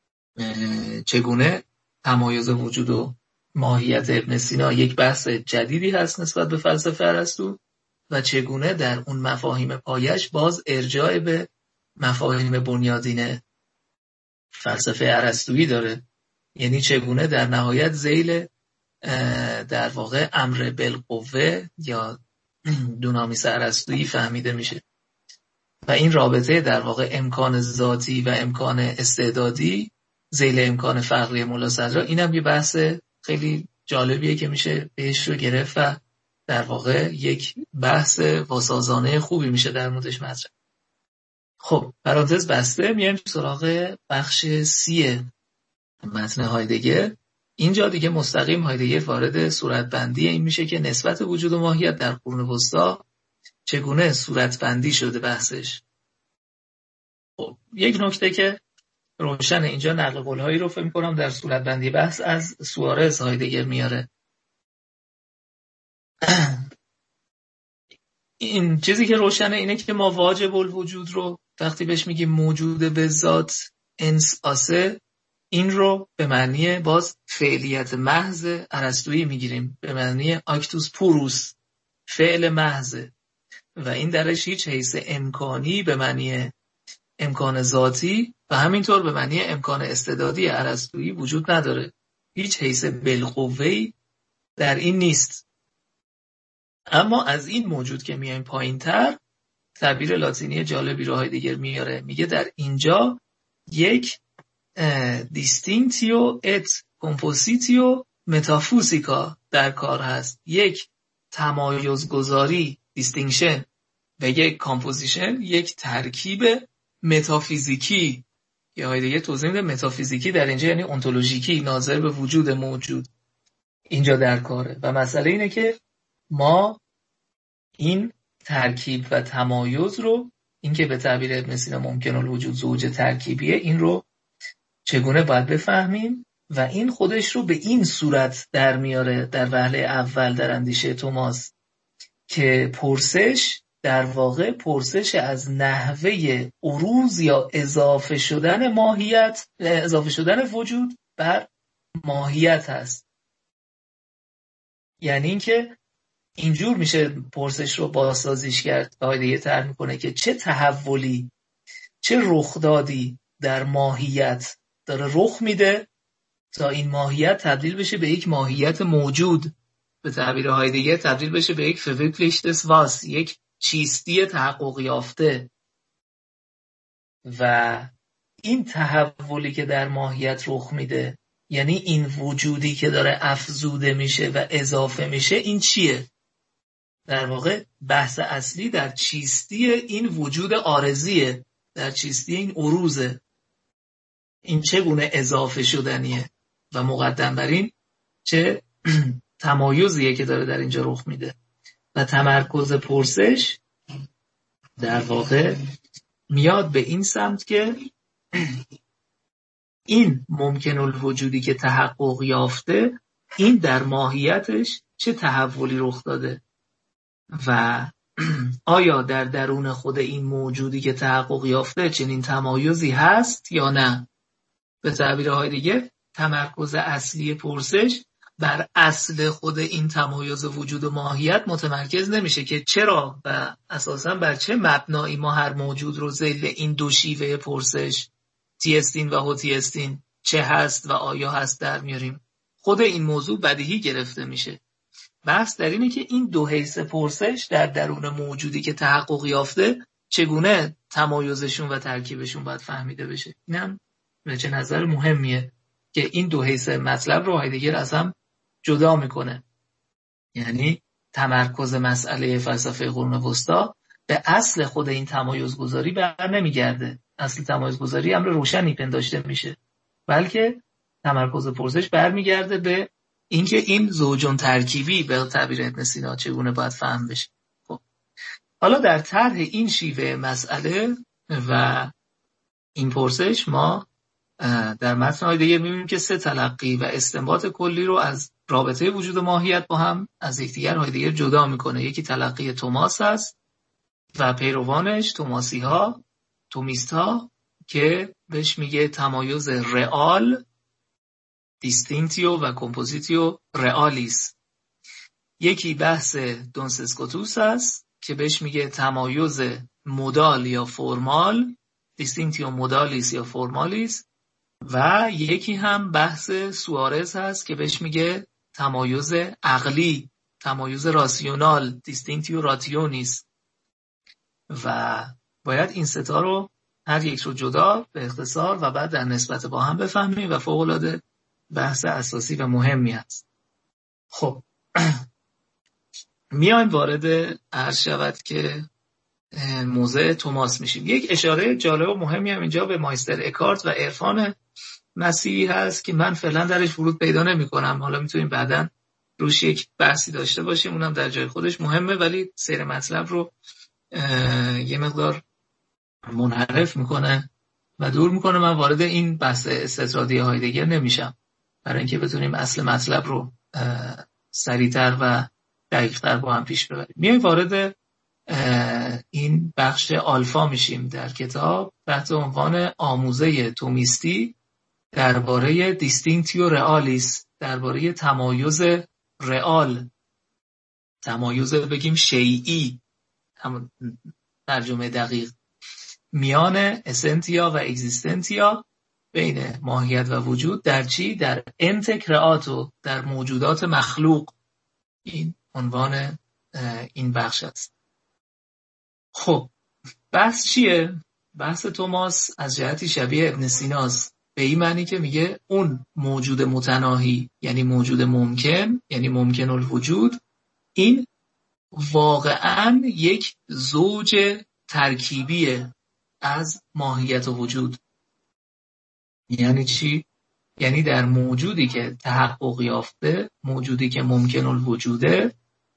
چگونه تمایز وجود و ماهیت ابن سینا یک بحث جدیدی هست نسبت به فلسفه ارسطو و چگونه در اون مفاهیم پایش باز ارجاع به مفاهیم بنیادین فلسفه ارسطویی داره. یعنی چگونه در نهایت ذیل در واقع امر بالقوه یا دونامیس ارسطویی فهمیده میشه و این رابطه در واقع امکان ذاتی و امکان استعدادی ذیل امکان فقری ملا صدرا، اینم یه بحث خیلی جالبیه که میشه بهش رو گرفت و در واقع یک بحث واسازانه خوبی میشه در موردش مطرح. خب پرانتز بسته، میایم سراغ بخش سی متن هایدگر. اینجا دیگه مستقیم هایدگر وارد صورتبندی این میشه که نسبت وجود و ماهیت در قرون وسطی چگونه صورتبندی شده بحثش. خب یک نکته که روشن اینجا نقل قول‌هایی رو فهم کنم در صورتبندی بحث از سوارز هایدگر میاره. این چیزی که روشنه اینه که ما واجب الوجود رو وقتی بهش میگیم موجود به ذات انس آسه، این رو به معنی باز فعلیت محض ارسطویی میگیریم، به معنی اکتوس پوروس، فعل محض، و این درش هیچ حیث امکانی به معنی امکان ذاتی و همینطور به معنی امکان استعدادی ارسطویی وجود نداره. هیچ حیث بالقوه‌ای در این نیست. اما از این موجود که میایم پایین تر، تعبیر لاتینی جالبی رو هایدگر میاره، میگه در اینجا یک دیستینکتیو ات کمپوزیتیو متافیزیکا در کار هست. یک تمایزگذاری دیستینکشن و یک کامپوزیشن، یک ترکیب متافیزیکی که هایدگر توضیح میده. متافیزیکی در اینجا یعنی انتولوژیکی، ناظر به وجود موجود، اینجا در کاره. و مسئله اینه که ما این ترکیب و تمایز رو، این که به تعبیر ابن سینا ممکن الوجود زوج ترکیبیه، این رو چگونه باید بفهمیم و این خودش رو به این صورت در میاره در وهله اول در اندیشه توماس که پرسش در واقع پرسش از نحوه عروض یا اضافه شدن ماهیت، اضافه شدن وجود بر ماهیت هست. یعنی اینکه اینجور میشه پرسش رو بازسازیش کرد و هایدگر طرح میکنه که چه تحولی، چه رخدادی در ماهیت داره رخ میده تا این ماهیت تبدیل بشه به یک ماهیت موجود، به تعبیر هایدگر تبدیل بشه به یک فویکلیشتس واس، یک چیستی تحقق یافته. و این تحولی که در ماهیت رخ میده، یعنی این وجودی که داره افزوده میشه و اضافه میشه، این چیه؟ در واقع بحث اصلی در چیستی این وجود عارضیه، در چیستی این عروضه. این چگونه اضافه شدنیه و مقدم بر این چه تمایزیه که داره در اینجا رخ میده. و تمرکز پرسش در واقع میاد به این سمت که این ممکن الوجودی که تحقق یافته، این در ماهیتش چه تحولی رخ داده و آیا در درون خود این موجودی که تحقق یافته چنین تمایزی هست یا نه. به تعبیر هایدگر تمرکز اصلی پرسش بر اصل خود این تمایز وجود و ماهیت متمرکز نمیشه که چرا و اساساً بر چه مبنایی ما هر موجود رو ذیل این دو شیوه پرسش تیستین و هوتیستین چه هست و آیا هست در میاریم. خود این موضوع بدیهی گرفته میشه. بحث در اینه که این دو حیث پرسش در درون موجودی که تحقق یافته چگونه تمایزشون و ترکیبشون باید فهمیده بشه. اینم وجه نظر مهمیه که این دو حیث مطلب رو هایدگر از هم جدا میکنه. یعنی تمرکز مسئله فلسفه قرون وسطا به اصل خود این تمایز گذاری بر نمیگرده. اصل تمایز گذاری امر روشنی پنداشته میشه، بلکه تمرکز پرسش برمیگرده به اینکه این زوجون ترکیبی به تعبیر ابن سینا چگونه باید فهم بشه. خب حالا در طرح این شیوه مسئله و این پرسش ما در متن هایدگر می‌بینیم که سه تلقی و استنباط کلی رو از رابطه وجود و ماهیت با هم از یکدیگر هایدگر جدا میکنه. یکی تلقی توماس هست و پیروانش توماسی ها، تومیست ها، که بهش میگه تمایز رئال، دیستینکتیو و کمپوزیتیو رئالیس. یکی بحث دونسسکوتوس هست که بهش میگه تمایز مودال یا فرمال، دیستینکتیو مودالیس یا فرمالیس. و یکی هم بحث سوارز هست که بهش میگه تمایز عقلی، تمایز راسیونال، دیستینکتیو راتیونیس. و باید این ستا رو هر یک رو جدا به اختصار و بعد در نسبت با هم بفهمیم و فوق‌العاده بحث اساسی و مهمی هست. خب میایم وارد عرض شود که موضع توماس میشیم. یک اشاره جالب و مهمی هم اینجا به مایستر اکارت و عرفان مسیحی هست که من فعلا درش ورود پیدا نمی کنم. حالا میتونیم بعداً روش یک بحثی داشته باشیم، اونم در جای خودش مهمه، ولی سیر مطلب رو یه مقدار منحرف میکنه و دور میکنه. من وارد این بحث استطرادی هایدگر نمیشم برای اینکه بتونیم اصل مطلب رو سریعتر و دقیقتر با هم پیش ببریم. میایم وارد این بخش آلفا میشیم در کتاب تحت عنوان آموزه تومیستی درباره دیستینکتیو رئالیس، درباره تمایز رئال، تمایز بگیم شیئی، هم ترجمه دقیق، میان اسنتیا و اگزیستنتیا، بین ماهیت و وجود در چی؟ در انتک رئاتو، در موجودات مخلوق. این عنوان این بخش است. خب بحث چیه؟ بحث توماس از جهتی شبیه ابن سیناست، به این معنی که میگه اون موجود متناهی، یعنی موجود ممکن، یعنی ممکن الوجود، این واقعاً یک زوج ترکیبیه از ماهیت و وجود. یعنی چی؟ یعنی در موجودی که تحقق یافته، موجودی که ممکن الوجوده،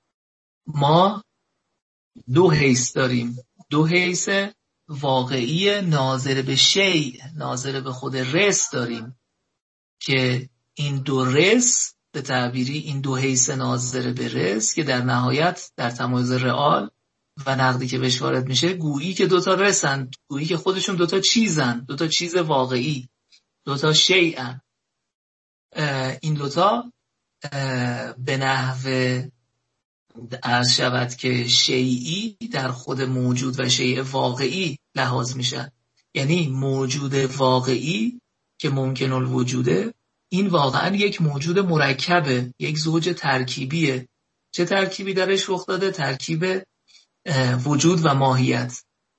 ما دو حیث داریم. دو حیث واقعی ناظر به شیء، ناظر به خود رس داریم که این دو رس به تعبیری این دو حیث ناظر به رس که در نهایت در تمایز رئال و نقدی که بهش وارد میشه گویی که دوتا رسن، گویی که خودشون دوتا چیزن، دوتا چیز واقعی، دوتا شیئن. این دوتا به نحو عرض شود که شیئی در خود موجود و شیء واقعی لحاظ میشن. یعنی موجود واقعی که ممکن الوجوده، این واقعا یک موجود مرکبه، یک زوج ترکیبیه. چه ترکیبی درش رخ داده؟ ترکیب وجود و ماهیت.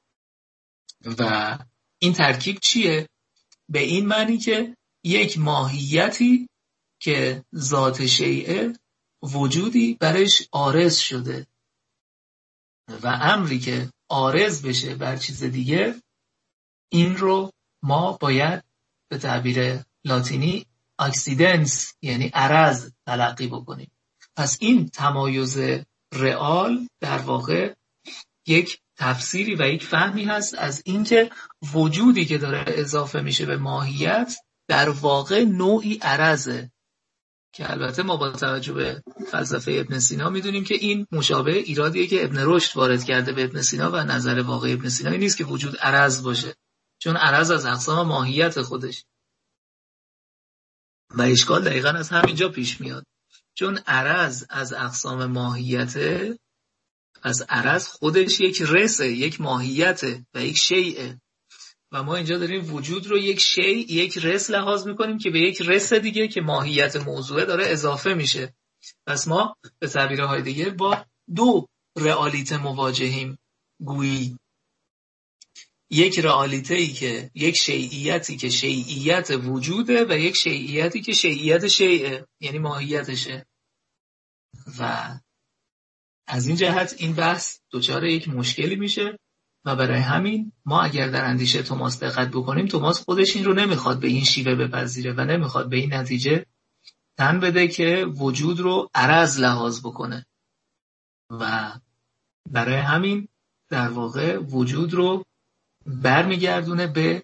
و این ترکیب چیه؟ به این معنی که یک ماهیتی که ذات شیء، وجودی برش عارض شده و امری که عارض بشه بر چیز دیگه، این رو ما باید به تعبیر لاتینی اکسیدنس، یعنی عرض، تلقی بکنیم. پس این تمایز رئال در واقع یک تفسیری و یک فهمی هست از اینکه وجودی که داره اضافه میشه به ماهیت در واقع نوعی عرضه، که البته ما با توجه به فلسفه ابن سینا میدونیم که این مشابه ایرادیه که ابن رشد وارد کرده به ابن سینا و نظر واقعی ابن سینا این نیست که وجود عرض باشه، چون عرض از اقسام ماهیت خودش و اشکال دقیقا از همینجا پیش میاد. چون عرض از اقسام ماهیته، پس عرض خودش یک رسه، یک ماهیته و یک شیئه و ما اینجا داریم وجود رو یک شیء، یک رس لحاظ میکنیم که به یک رس دیگه که ماهیت موضوعه داره اضافه میشه. پس ما به تعبیر هایدگر با دو رئالیته مواجهیم، گویی یک رئالیته‌ای که یک شیعیتی که شیعیت وجوده و یک شیعیتی که شیعیت شیئه، یعنی ماهیتشه. و از این جهت این بحث دچار یک مشکلی میشه و برای همین ما اگر در اندیشه توماس دقت بکنیم، توماس خودش این رو نمیخواد به این شیوه بپذیره و نمیخواد به این نتیجه تن بده که وجود رو عرض لحاظ بکنه و برای همین در واقع وجود رو برمیگردونه به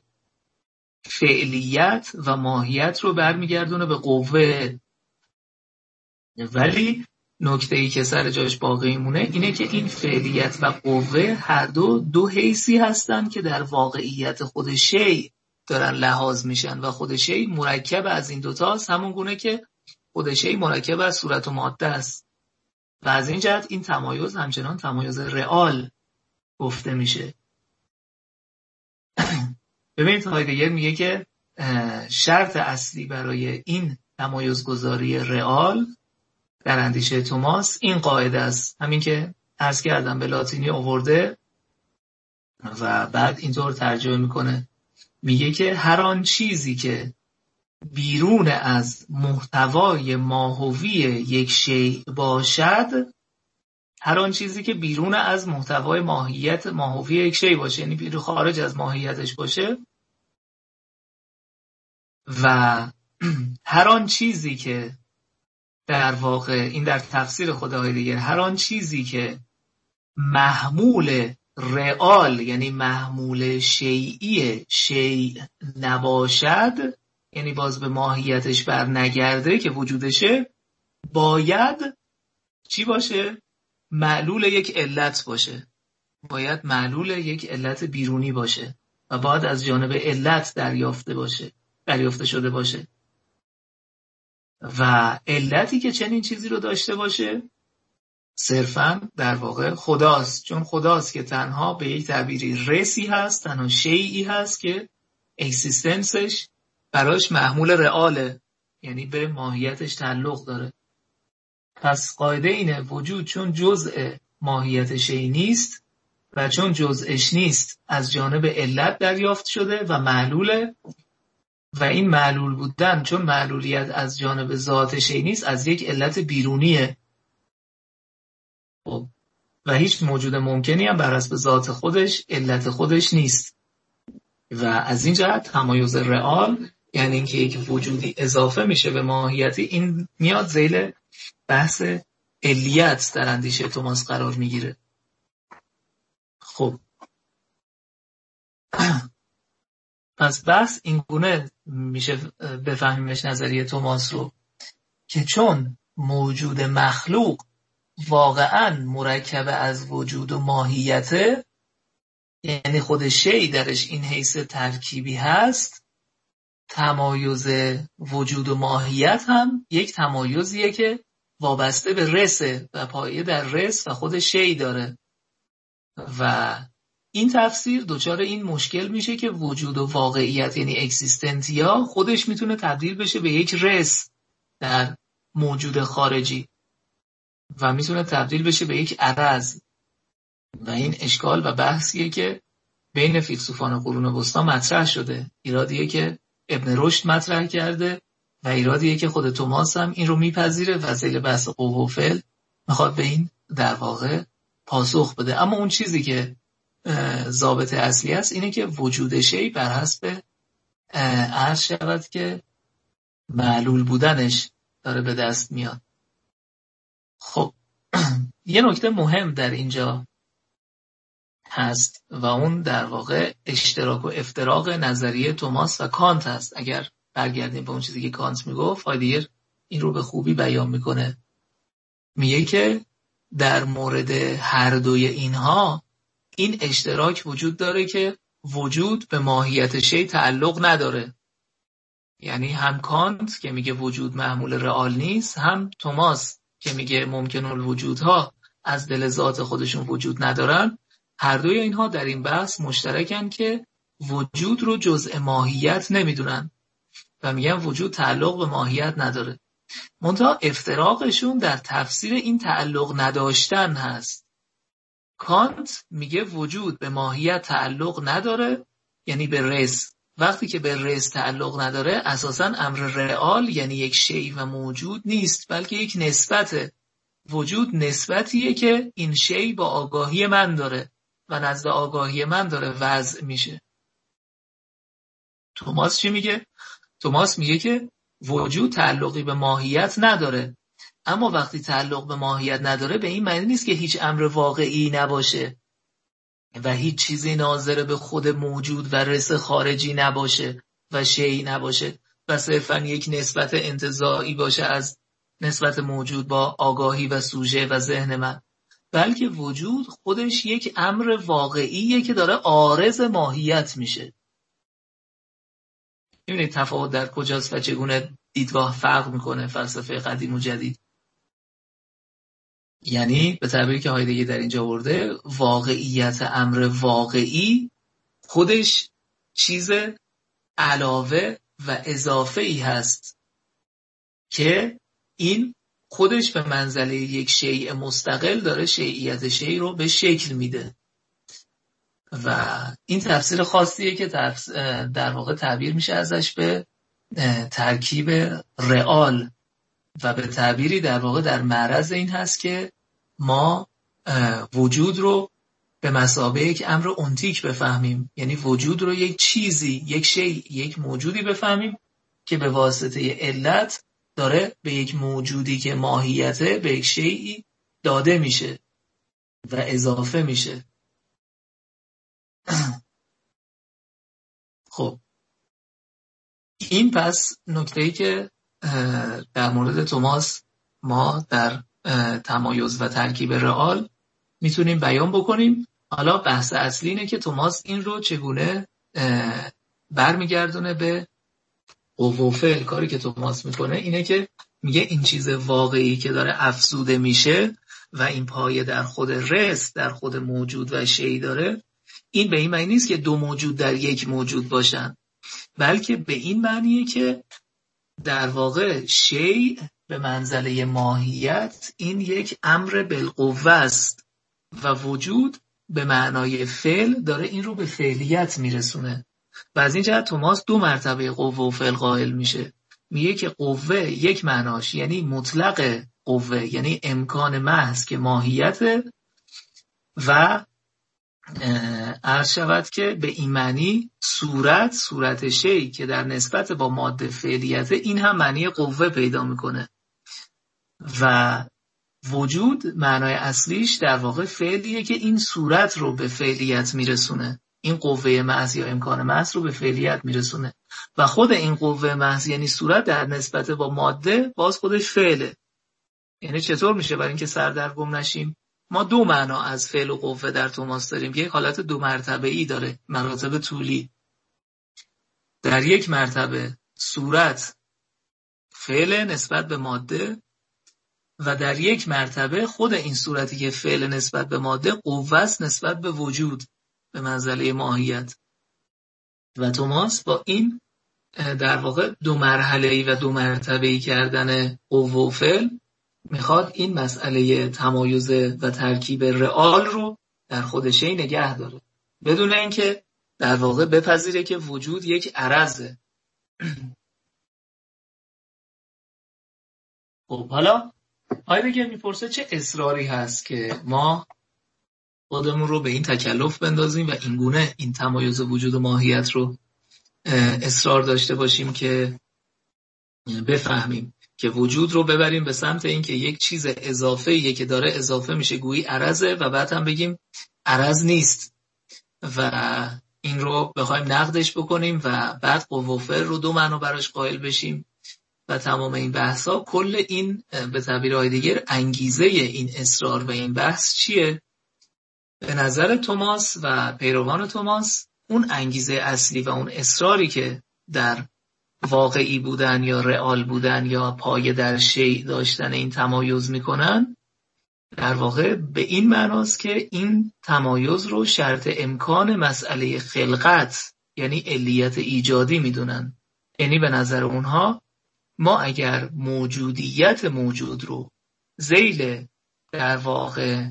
فعلیت و ماهیت رو برمیگردونه به قوه. ولی نکته‌ای که سر جاش باقی مونه اینه که این فعلیت و قوه هر دو دو حیثی هستن که در واقعیت خود شیء دارن لحاظ میشن و خود شیء مرکب از این دوتاست، همون گونه که خود شیء مرکب از صورت و ماده است و از این جهت این تمایز همچنان تمایز رئال گفته میشه. ببینید هایدگر میگه که شرط اصلی برای این تمایزگذاری رئال در اندیشه توماس این قاعده است، همین که عرض کردم به لاتینی آورده و بعد اینطور ترجمه میکنه، میگه که هر آن چیزی که بیرون از محتوای ماهوی یک شیء باشد، هر آن چیزی که بیرون از محتوای ماهیت ماهوی یک شیء باشه، یعنی بیرون خارج از ماهیتش باشه، و هر آن چیزی که در واقع این در تفسیر خود هایدگر، هر آن چیزی که محمول رئال یعنی محمول شیئی شیء نباشد، یعنی باز به ماهیتش بر نگرده که وجودشه، باید چی باشه؟ معلول یک علت باشه، باید معلول یک علت بیرونی باشه و باید از جانب علت دریافته باشه دریافته شده باشه. و علتی که چنین چیزی رو داشته باشه صرفاً در واقع خداست، چون خداست که تنها به یک تعبیری رسی هست، تنها شیئی هست که اکسیستنسش براش محمول رئاله، یعنی به ماهیتش تعلق داره. پس قاعده اینه وجود چون جزء ماهیت شیء نیست و چون جزءش نیست از جانب علت دریافت شده و معلوله، و این معلول بودن چون معلولیت از جانب ذات شیء نیست، از یک علت بیرونیه و هیچ موجود ممکنی هم بر حسب ذات خودش علت خودش نیست. و از این جهت تمایز رئال یعنی اینکه یک وجودی اضافه میشه به ماهیتی، این میاد ذیل بحث علیت در اندیشه توماس قرار میگیره. خب پس بحث این گونه میشه بفهمیمش نظریه توماس رو که چون موجود مخلوق واقعا مرکب از وجود و ماهیته، یعنی خود شیء درش این حیث ترکیبی هست، تمایز وجود و ماهیت هم یک تمایزیه که وابسته به رسه و پایه در رس و خود شیء داره. و این تفسیر دچار این مشکل میشه که وجود و واقعیت یعنی اکسیستنتیا خودش میتونه تبدیل بشه به یک رس در موجود خارجی و میتونه تبدیل بشه به یک عرض. و این اشکال و بحثیه که بین فیلسوفان قرون وسطی مطرح شده، ایرادیه که ابن رشد مطرح کرده و ایرادیه که خود توماس هم این رو میپذیره و ذیل بحث قوه و فعل میخواد به این در واقع پاسخ بده. اما اون چیزی که ضابط اصلی است اینه که وجود شیء بر حسب عرض شود که معلول بودنش داره به دست میاد. خب یه نکته مهم در اینجا هست و اون در واقع اشتراک و افتراق نظریه توماس و کانت هست. اگر برگردیم به اون چیزی که کانت میگفت، هایدگر این رو به خوبی بیان میکنه. میگه که در مورد هر دوی اینها این اشتراک وجود داره که وجود به ماهیت شیء تعلق نداره. یعنی هم کانت که میگه وجود معمول رئال نیست، هم توماس که میگه ممکن الوجودها از دل ذات خودشون وجود ندارن، هر دوی اینها در این بحث مشترکن که وجود رو جزء ماهیت نمیدونن و میگن وجود تعلق به ماهیت نداره. منتها افتراقشون در تفسیر این تعلق نداشتن هست. کانت میگه وجود به ماهیت تعلق نداره، یعنی به رس. وقتی که به رس تعلق نداره اساساً امر رئال یعنی یک شیء و موجود نیست، بلکه یک نسبته. وجود نسبتیه که این شیء با آگاهی من داره و نزد آگاهی من داره وضع میشه. توماس چی میگه؟ توماس میگه که وجود تعلقی به ماهیت نداره، اما وقتی تعلق به ماهیت نداره به این معنی نیست که هیچ امر واقعی نباشه و هیچ چیزی ناظر به خود موجود و رس خارجی نباشه و شیء نباشه و صرفاً یک نسبت انتزاعی باشه از نسبت موجود با آگاهی و سوژه و ذهن من، بلکه وجود خودش یک امر واقعیه که داره عارض ماهیت میشه. می‌بینید تفاوت در کجاست و چگونه دیدگاه فرق میکنه فلسفه قدیم و جدید. یعنی به تعبیری که هایدگر در اینجا برده، واقعیت امر واقعی خودش چیز علاوه و اضافه ای هست که این خودش به منزله یک شیء مستقل داره شیعیت شیء رو به شکل میده و این تفسیر خاصیه که در واقع تعبیر میشه ازش به ترکیب رئال و به تعبیری در واقع در معرض این هست که ما وجود رو به مثابه یک امر اونتیک بفهمیم، یعنی وجود رو یک چیزی، یک شیء، یک موجودی بفهمیم که به واسطه علت داره به یک موجودی که ماهیته به یک شیئی داده میشه و اضافه میشه. خب این پس نکته‌ای که در مورد توماس ما در تمایز و ترکیب رئال میتونیم بیان بکنیم. حالا بحث اصلی اینه که توماس این رو چگونه برمیگردونه به قوه و فعل. کاری که توماس میکنه اینه که میگه این چیز واقعی که داره افزوده میشه و این پایه در خود رس، در خود موجود و شیء داره، این به این معنی نیست که دو موجود در یک موجود باشن، بلکه به این معنیه که در واقع شیء به منزله ماهیت این یک امر بالقوه است و وجود به معنای فعل داره این رو به فعلیت میرسونه و از این جهت توماس دو مرتبه قوه و فعل قائل میشه. میگه که قوه یک معناش یعنی مطلق قوه، یعنی امکان محض که ماهیت، و عرض شود که به این معنی صورت صورت شیء که در نسبت با ماده فعلیت، این هم معنی قوه پیدا میکنه و وجود معنای اصلیش در واقع فعلیه که این صورت رو به فعلیت میرسونه، این قوه محض یا امکان محض رو به فعلیت میرسونه و خود این قوه محض یعنی صورت در نسبت با ماده باز خودش فعله. یعنی چطور میشه؟ برای اینکه سردرگم نشیم، ما دو معنا از فعل و قوه در توماس داریم. یک حالت دو مرتبه‌ای داره، مراتب طولی. در یک مرتبه صورت فعل نسبت به ماده و در یک مرتبه خود این صورتی که فعل نسبت به ماده قوه است نسبت به وجود به منزله ماهیت. و توماس با این در واقع دو مرحله‌ای و دو مرتبه‌ای کردن قوه و فعل میخواد این مسئله تمایز و ترکیب رئال رو در خودش نگه داره، بدون اینکه در واقع بپذیره که وجود یک عرضه. خب حالا هایدگر میپرسه چه اصراری هست که ما خودمون رو به این تکلف بندازیم و این گونه این تمایز وجود و ماهیت رو اصرار داشته باشیم که بفهمیم که وجود رو ببریم به سمت این که یک چیز اضافه یه که داره اضافه میشه گویی عرضه و بعد هم بگیم عرض نیست و این رو بخوایم نقدش بکنیم و بعد قوه و فعل رو دو معنی براش قائل بشیم و تمام این بحثا. کل این به تعبیر هایدگر انگیزه این اصرار و این بحث چیه؟ به نظر توماس و پیروان توماس اون انگیزه اصلی و اون اصراری که در واقعی بودن یا رئال بودن یا پایه در شیء داشتن این تمایز میکنن، در واقع به این معناست که این تمایز رو شرط امکان مسئله خلقت یعنی علیت ایجادی میدونن. یعنی به نظر اونها ما اگر موجودیت موجود رو ذیل در واقع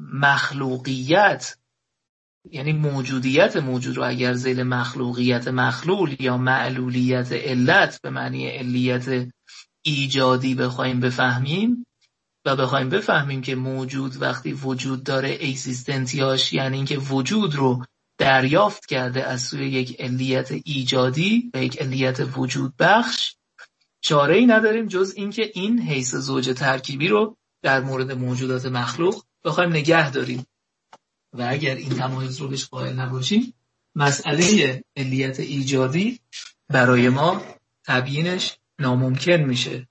مخلوقیت، یعنی موجودیت موجود رو اگر ذیل مخلوقیت مخلول یا معلولیت علت به معنی علیت ایجادی بخوایم بفهمیم و بخوایم بفهمیم که موجود وقتی وجود داره اگزیستنتیاش یعنی اینکه وجود رو دریافت کرده از سوی یک علیت ایجادی و یک علیت وجود بخش، چاره‌ای نداریم جز اینکه این حیث زوج ترکیبی رو در مورد موجودات مخلوق بخوایم نگه داریم و اگر این تمایز رو بهش قائل نباشیم مسئله علیت ایجادی برای ما تبیینش ناممکن میشه.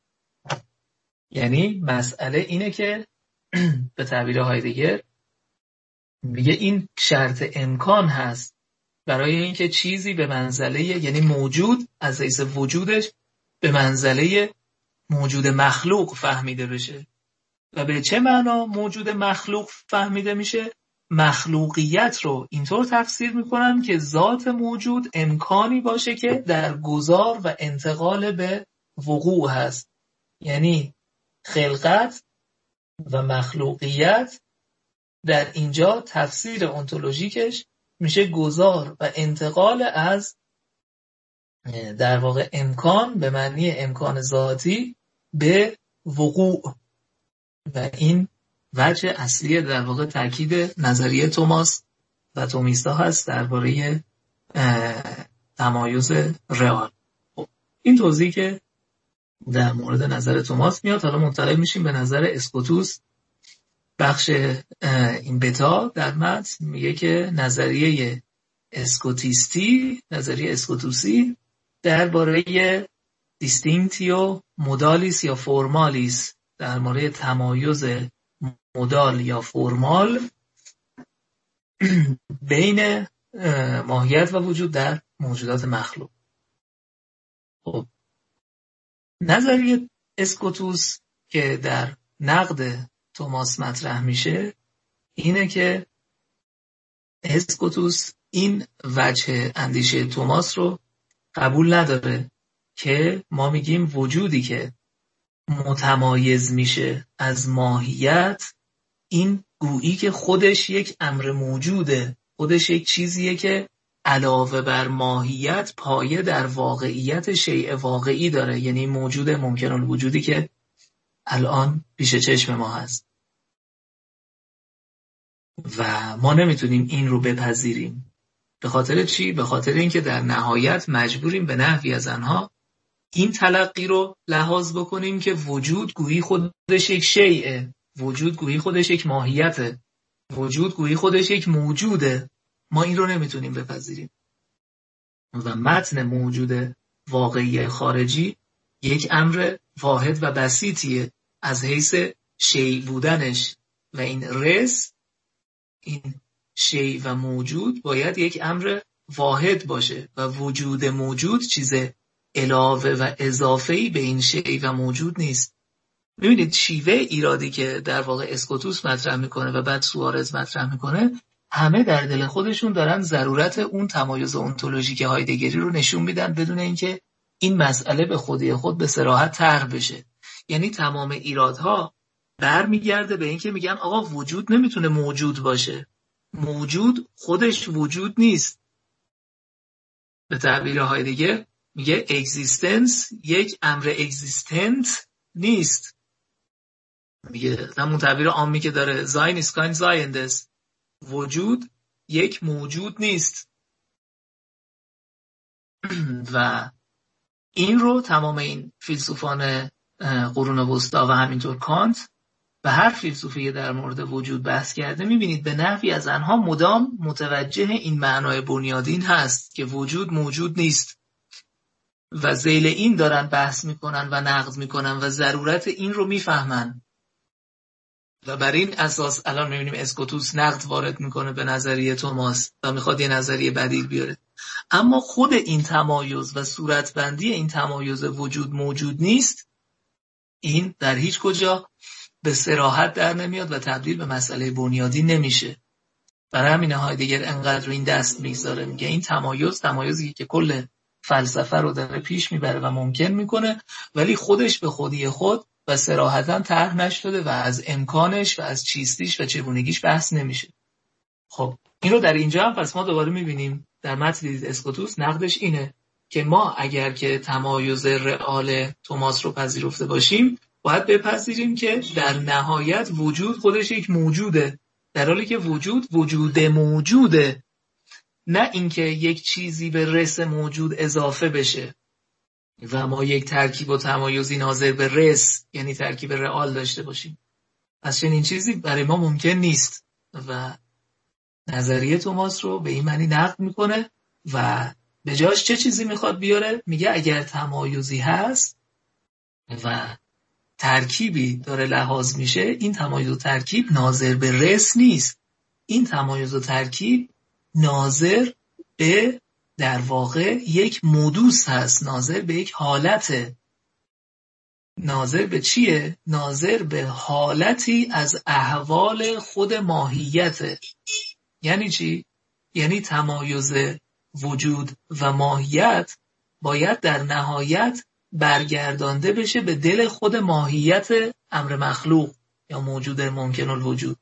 یعنی مسئله اینه که به تعبیر هایدگر میگه این شرط امکان هست برای اینکه چیزی به منزله یعنی موجود از حیث وجودش به منزله موجود مخلوق فهمیده بشه. و به چه معنا موجود مخلوق فهمیده میشه؟ مخلوقیت رو اینطور تفسیر میکنن که ذات موجود امکانی باشه که در گذار و انتقال به وقوع هست. یعنی خلقت و مخلوقیت در اینجا تفسیر انتولوژیکش میشه گذار و انتقال از در واقع امکان به معنی امکان ذاتی به وقوع و این وجه اصلی در واقع تاکید نظریه توماس و تومیستا هست درباره تمایز رئال. این توضیح که در مورد نظر توماس میاد. حالا منتقل میشیم به نظر اسکوتوس. بخش این بتا در متن میگه که نظریه اسکوتیستی، نظریه اسکوتوسی درباره دیستینکتیو مودالیس یا فرمالیس، در مورد تمایز مودال یا فرمال بین ماهیت و وجود در موجودات مخلوق. خب نظریه اسکوتوس که در نقد توماس مطرح میشه اینه که اسکوتوس این وجه اندیشه توماس رو قبول نداره که ما میگیم وجودی که متمایز میشه از ماهیت این گویی که خودش یک امر موجوده، خودش یک چیزیه که علاوه بر ماهیت پایه در واقعیت شیء واقعی داره، یعنی موجود ممکن الوجودی که الان پیش چشم ما هست و ما نمیتونیم این رو بپذیریم. به خاطر چی؟ به خاطر اینکه در نهایت مجبوریم به نحوی از آنها این تلقی رو لحاظ بکنیم که وجود گویی خودش یک شیء، وجود گویی خودش یک ماهیته، وجود گویی خودش یک موجوده. ما این رو نمیتونیم بپذیریم و متن موجود واقعی خارجی یک امر واحد و بسیطیه از حیث شیء بودنش و این رس، این شیء و موجود باید یک امر واحد باشه و وجود موجود چیز علاوه و اضافه‌ای به این شیء و موجود نیست. ببینید شیوه ایرادی که در واقع اسکوتوس مطرح میکنه و بعد سوارز مطرح میکنه همه در دل خودشون دارن ضرورت اون تمایز انتولوژیک هایدگری رو نشون میدن بدون اینکه این مسئله به خودی خود به صراحت طرح بشه. یعنی تمام ایرادها برمیگرده به اینکه میگن آقا وجود نمیتونه موجود باشه، موجود خودش وجود نیست. به تعبیر هایدگر میگه اگزیستنس یک امر اگزیستنت نیست. میگه همون تعبیر عامی که داره زاین ist kein Seiendes، وجود یک موجود نیست. و این رو تمام این فیلسوفان قرون وسطا و همینطور کانت و هر فیلسوفی در مورد وجود بحث کرده میبینید به نحوی از آنها مدام متوجه این معنای بنیادین هست که وجود موجود نیست و ذیل این دارن بحث میکنن و نقد میکنن و ضرورت این رو میفهمن و بر این اساس الان میبینیم اسکوتوس نقد وارد میکنه به نظریه توماس و میخواد یه نظریه بدیل بیاره. اما خود این تمایز و صورتبندی این تمایز وجود موجود نیست، این در هیچ کجا به صراحت در نمیاد و تبدیل به مسئله بنیادی نمیشه. برای همین هایدگر انقدر این دست میگذاره، میگه این تمایز تمایزی که کل فلسفه رو داره پیش میبره و ممکن میکنه، ولی خودش به خودی خود و صراحتاً طرح نشده و از امکانش و از چیستیش و چگونگیش بحث نمیشه. خب این رو در اینجا هم پس ما دوباره میبینیم در متن دید اسکوتوس نقدش اینه که ما اگر که تمایز رئال توماس رو پذیرفته باشیم، باید بپذیریم که در نهایت وجود خودش یک موجوده، در حالی که وجود وجود موجوده، نه اینکه یک چیزی به رس موجود اضافه بشه و ما یک ترکیب و تمایزی ناظر به رس یعنی ترکیب رئال داشته باشیم. پس چنین چیزی برای ما ممکن نیست و نظریه توماس رو به این معنی نقد میکنه و به جاش چه چیزی میخواد بیاره؟ میگه اگر تمایزی هست و ترکیبی داره لحاظ میشه، این تمایز و ترکیب ناظر به رس نیست، این تمایز و ترکیب ناظر به در واقع یک مودوس هست، ناظر به یک حالته. ناظر به چیه؟ ناظر به حالتی از احوال خود ماهیته. یعنی چی؟ یعنی تمایز وجود و ماهیت باید در نهایت برگردانده بشه به دل خود ماهیت امر مخلوق یا موجود ممکن الوجود.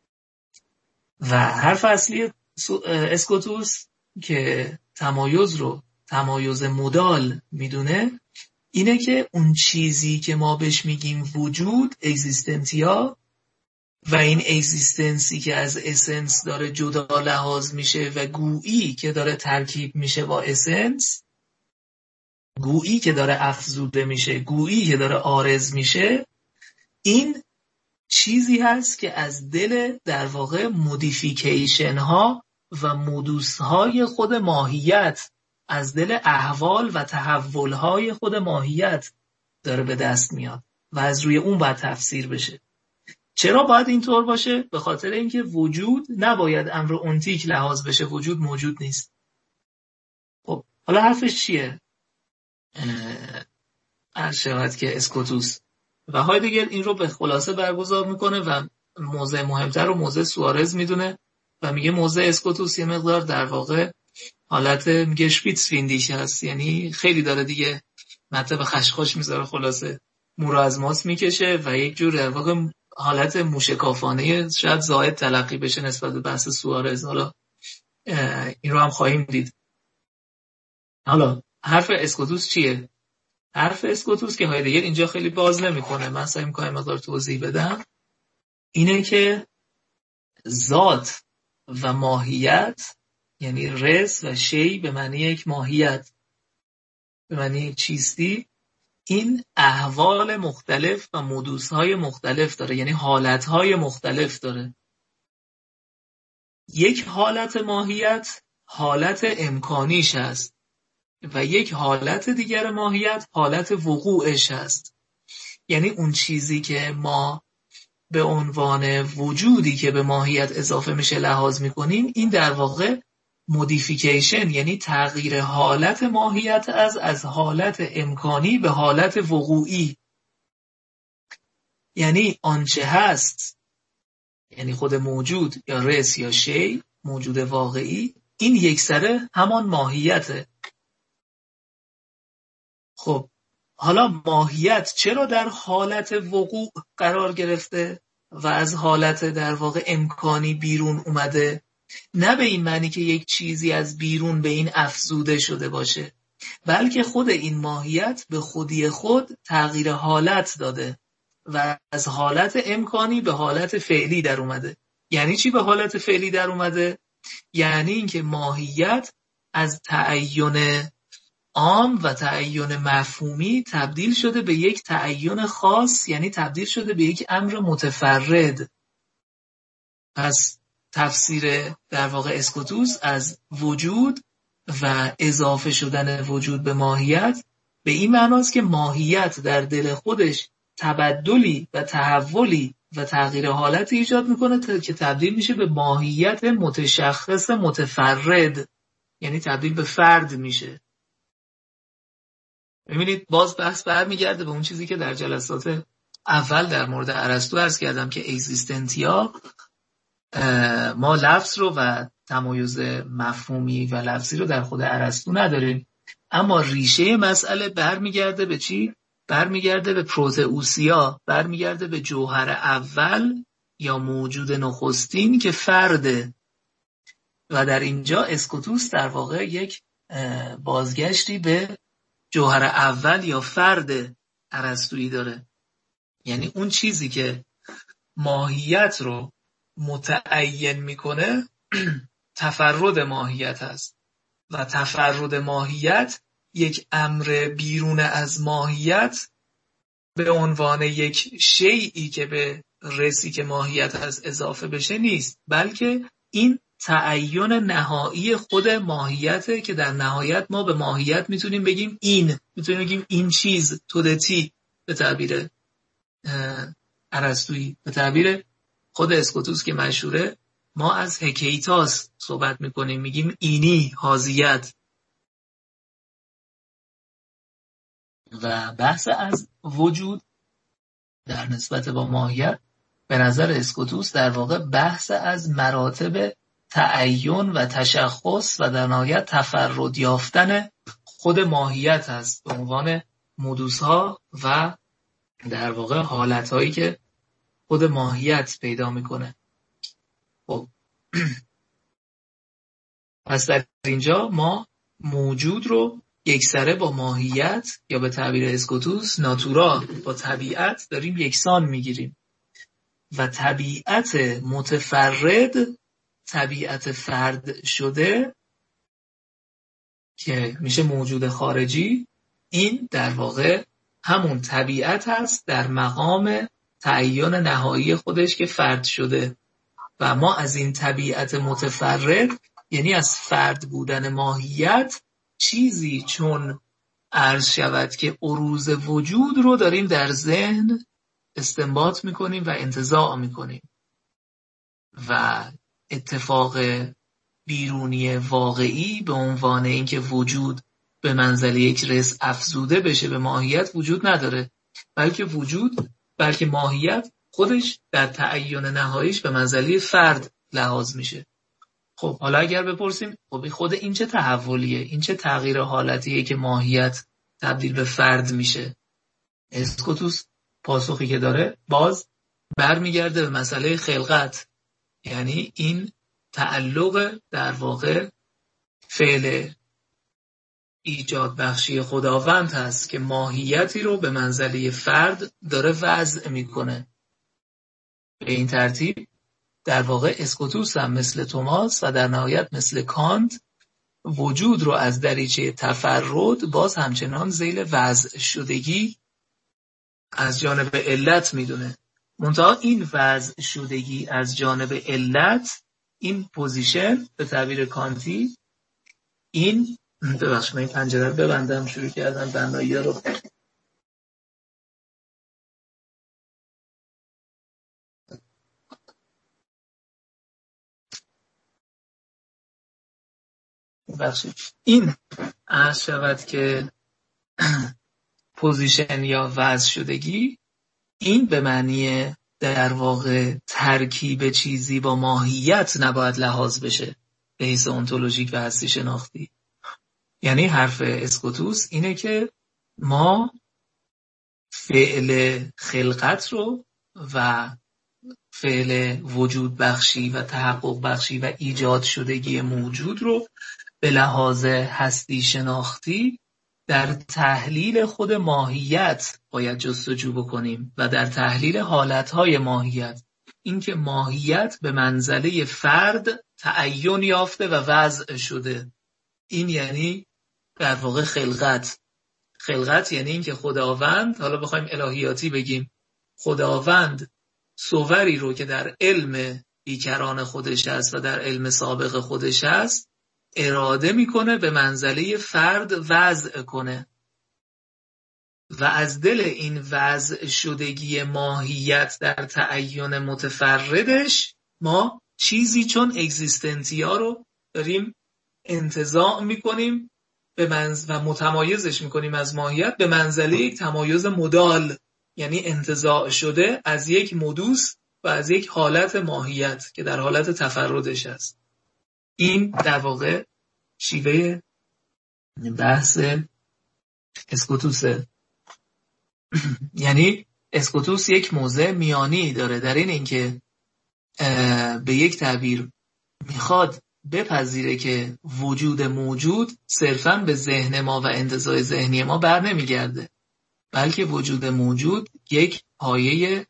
و حرف اصلی اسکوتوس که تمایز رو تمایز مودال میدونه اینه که اون چیزی که ما بهش میگیم وجود، اگزیستنتیا، و این اگزیستنسی که از اسنس داره جدا لحاظ میشه و گویی که داره ترکیب میشه با اسنس، گویی که داره افزوده میشه، گویی که داره عارض میشه، این چیزی هست که از دل در واقع مودیفیکیشن ها و مودوس های خود ماهیت، از دل احوال و تحول های خود ماهیت داره به دست میاد و از روی اون باید تفسیر بشه. چرا باید اینطور باشه؟ به خاطر اینکه وجود نباید امر اونتیک لحاظ بشه، وجود موجود نیست. خب حالا حرفش چیه؟ عرض شود که اسکوتوس و هایدگر این رو به خلاصه برگزار میکنه و موضع مهمتر رو موضع سوارز میدونه و میگه موضع اسکوتوس یه مقدار در واقع حالت میگه شپیتس فیندیش هست، یعنی خیلی داره دیگه مطلب خشخاش میذاره، خلاصه مو رو از ماس میکشه و یک جور در واقع حالت موشکافانه شاید زائد تلقی بشه نسبت به بحث سوارز. حالا این رو هم خواهیم دید. حالا حرف اسکوتوس چیه؟ حرف اسکوتوس که هایدگر اینجا خیلی باز نمیکنه، من سعی میکنم مقدار توضیح بدم، اینه که ذات و ماهیت یعنی رس و شی به معنی یک ماهیت، به معنی چیستی، این احوال مختلف و مودوس‌های مختلف داره، یعنی حالت‌های مختلف داره. یک حالت ماهیت حالت امکانیش هست و یک حالت دیگر ماهیت حالت وقوعش هست. یعنی اون چیزی که ما به عنوان وجودی که به ماهیت اضافه میشه لحاظ میکنیم، این در واقع مودیفیکیشن یعنی تغییر حالت ماهیت از از حالت امکانی به حالت وقوعی. یعنی آنچه هست، یعنی خود موجود یا رس یا شی، موجود واقعی، این یکسره همان ماهیته. خب حالا ماهیت چرا در حالت وقوع قرار گرفته و از حالت در واقع امکانی بیرون اومده؟ نه به این معنی که یک چیزی از بیرون به این افزوده شده باشه، بلکه خود این ماهیت به خودی خود تغییر حالت داده و از حالت امکانی به حالت فعلی در اومده. یعنی چی به حالت فعلی در اومده؟ یعنی اینکه ماهیت از تعین عام و تعین مفهومی تبدیل شده به یک تعین خاص، یعنی تبدیل شده به یک امر متفرد. پس تفسیر در واقع اسکوتوس از وجود و اضافه شدن وجود به ماهیت به این معناست که ماهیت در دل خودش تبدلی و تحولی و تغییر حالت ایجاد میکنه که تبدیل میشه به ماهیت متشخص متفرد. یعنی تبدیل به فرد میشه. ببینید باز بحث برمیگرده به اون چیزی که در جلسات اول در مورد ارسطو عرض کردم که اگزیستنتیا، ما لفظ رو و تمایز مفهومی و لفظی رو در خود ارسطو نداریم، اما ریشه مسئله برمیگرده به چی؟ برمیگرده به پروتئوسیا، برمیگرده به جوهر اول یا موجود نخستین که فرده. و در اینجا اسکوتوس در واقع یک بازگشتی به جوهر اول یا فرد ارسطویی داره. یعنی اون چیزی که ماهیت رو متعین میکنه تفرد ماهیت هست و تفرد ماهیت یک امر بیرون از ماهیت به عنوان یک شیئی که به رسی که ماهیت هست اضافه بشه نیست، بلکه این تعین نهایی خود ماهیته که در نهایت ما به ماهیت میتونیم بگیم این، میتونیم بگیم این چیز، تودتی به تعبیر ارسطویی. به تعبیر خود اسکوتوس که مشهوره ما از هکیتاس صحبت میکنیم، میگیم اینی، حاضیت. و بحث از وجود در نسبت با ماهیت به نظر اسکوتوس در واقع بحث از مراتب تعین و تشخص و در نهایت تفرد یافتن خود ماهیت هست به عنوان مودوس‌ها و در واقع حالت‌هایی که خود ماهیت پیدا میکنه. خب پس در اینجا ما موجود رو یکسره با ماهیت یا به تعبیر اسکوتوس ناتورا با طبیعت داریم یکسان میگیریم و طبیعت متفرد، طبیعت فرد شده که میشه موجود خارجی، این در واقع همون طبیعت هست در مقام تعین نهایی خودش که فرد شده. و ما از این طبیعت متفرد، یعنی از فرد بودن ماهیت، چیزی چون عرض شود که عروض وجود رو داریم در ذهن استنباط میکنیم و انتزاع میکنیم و اتفاق بیرونی واقعی به عنوان اینکه وجود به منزله یک رس افزوده بشه به ماهیت وجود نداره، بلکه وجود بلکه ماهیت خودش در تعین نهاییش به منزله فرد لحاظ میشه. خب حالا اگر بپرسیم خب خود این چه تحولیه، این چه تغییر حالتیه که ماهیت تبدیل به فرد میشه؟ اسکوتوس پاسخی که داره باز برمیگرده به مسئله خلقت، یعنی این تعلق در واقع فعل ایجاد بخشی خداوند هست که ماهیتی رو به منزله فرد داره وضع میکنه. به این ترتیب در واقع اسکوتوس هم مثل توماس و در نهایت مثل کانت وجود رو از دریچه تفرد باز همچنان ذیل وضع شدگی از جانب علت میدونه. منتها این وضع شدگی از جانب علت، این پوزیشن به تعبیر کانتی، این ببخشید من این پنجره رو ببندم، شروع کردم بنایی رو. ببخشید این عرض شود که پوزیشن یا وضع شدگی، این به معنی در واقع ترکیب چیزی با ماهیت نباید لحاظ بشه به حیث انتولوژیک و هستی شناختی. یعنی حرف اسکوتوس اینه که ما فعل خلقت رو و فعل وجود بخشی و تحقق بخشی و ایجاد شدگی موجود رو به لحاظ هستی شناختی در تحلیل خود ماهیت باید جستجو بکنیم و در تحلیل حالتهای ماهیت، اینکه ماهیت به منزله فرد تعین یافته و وضع شده. این یعنی در واقع خلقت. خلقت یعنی اینکه خداوند، حالا بخوایم الهیاتی بگیم، خداوند صوری رو که در علم بیکران خودش هست و در علم سابق خودش هست اراده میکنه به منزله فرد وضع کنه و از دل این وضع شدگی ماهیت در تعین متفردش ما چیزی چون اگزیستنتیا رو داریم انتزاع میکنیم به منز... و متمایزش میکنیم از ماهیت به منزله یک تمایز مدال، یعنی انتزاع شده از یک مدوس و از یک حالت ماهیت که در حالت تفردش است. این در واقع شیوه بحث اسکوتوسه. یعنی اسکوتوس یک موضع میانی داره در این اینکه به یک تعبیر میخواد بپذیره که وجود موجود صرفاً به ذهن ما و انتزاع ذهنی ما بر نمیگرده، بلکه وجود موجود یک پایه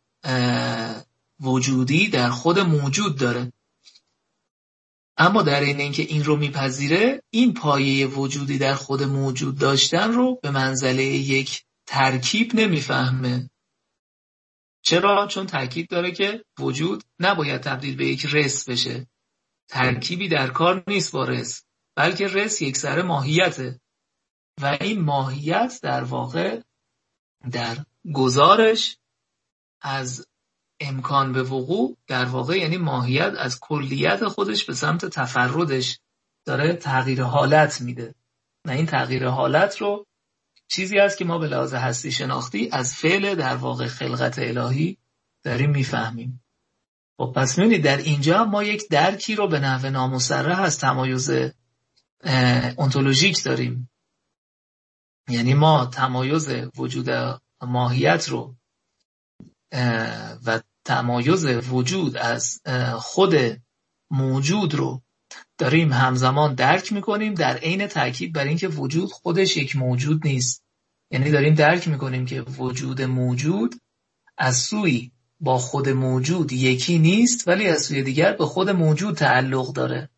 وجودی در خود موجود داره. اما در این اینکه این رو میپذیره، این پایه وجودی در خود موجود داشتن رو به منزله یک ترکیب نمیفهمه. چرا؟ چون تاکید داره که وجود نباید تبدیل به یک رس بشه. ترکیبی در کار نیست با رس، بلکه رس یک سر ماهیته و این ماهیت در واقع در گزارش از امکان به وقوع در واقع یعنی ماهیت از کلیت خودش به سمت تفردش داره تغییر حالت میده. و این تغییر حالت رو چیزی است که ما به لحاظ هستی شناختی از فعل در واقع خلقت الهی داریم میفهمیم. خب پس می‌بینید در اینجا ما یک درکی رو به نحو نامصرح از تمایز انتولوژیک داریم. یعنی ما تمایز وجود ماهیت رو و تمایز وجود از خود موجود رو داریم همزمان درک میکنیم، در عین تاکید بر اینکه وجود خودش یک موجود نیست. یعنی داریم درک میکنیم که وجود موجود از سوی با خود موجود یکی نیست، ولی از سوی دیگر به خود موجود تعلق داره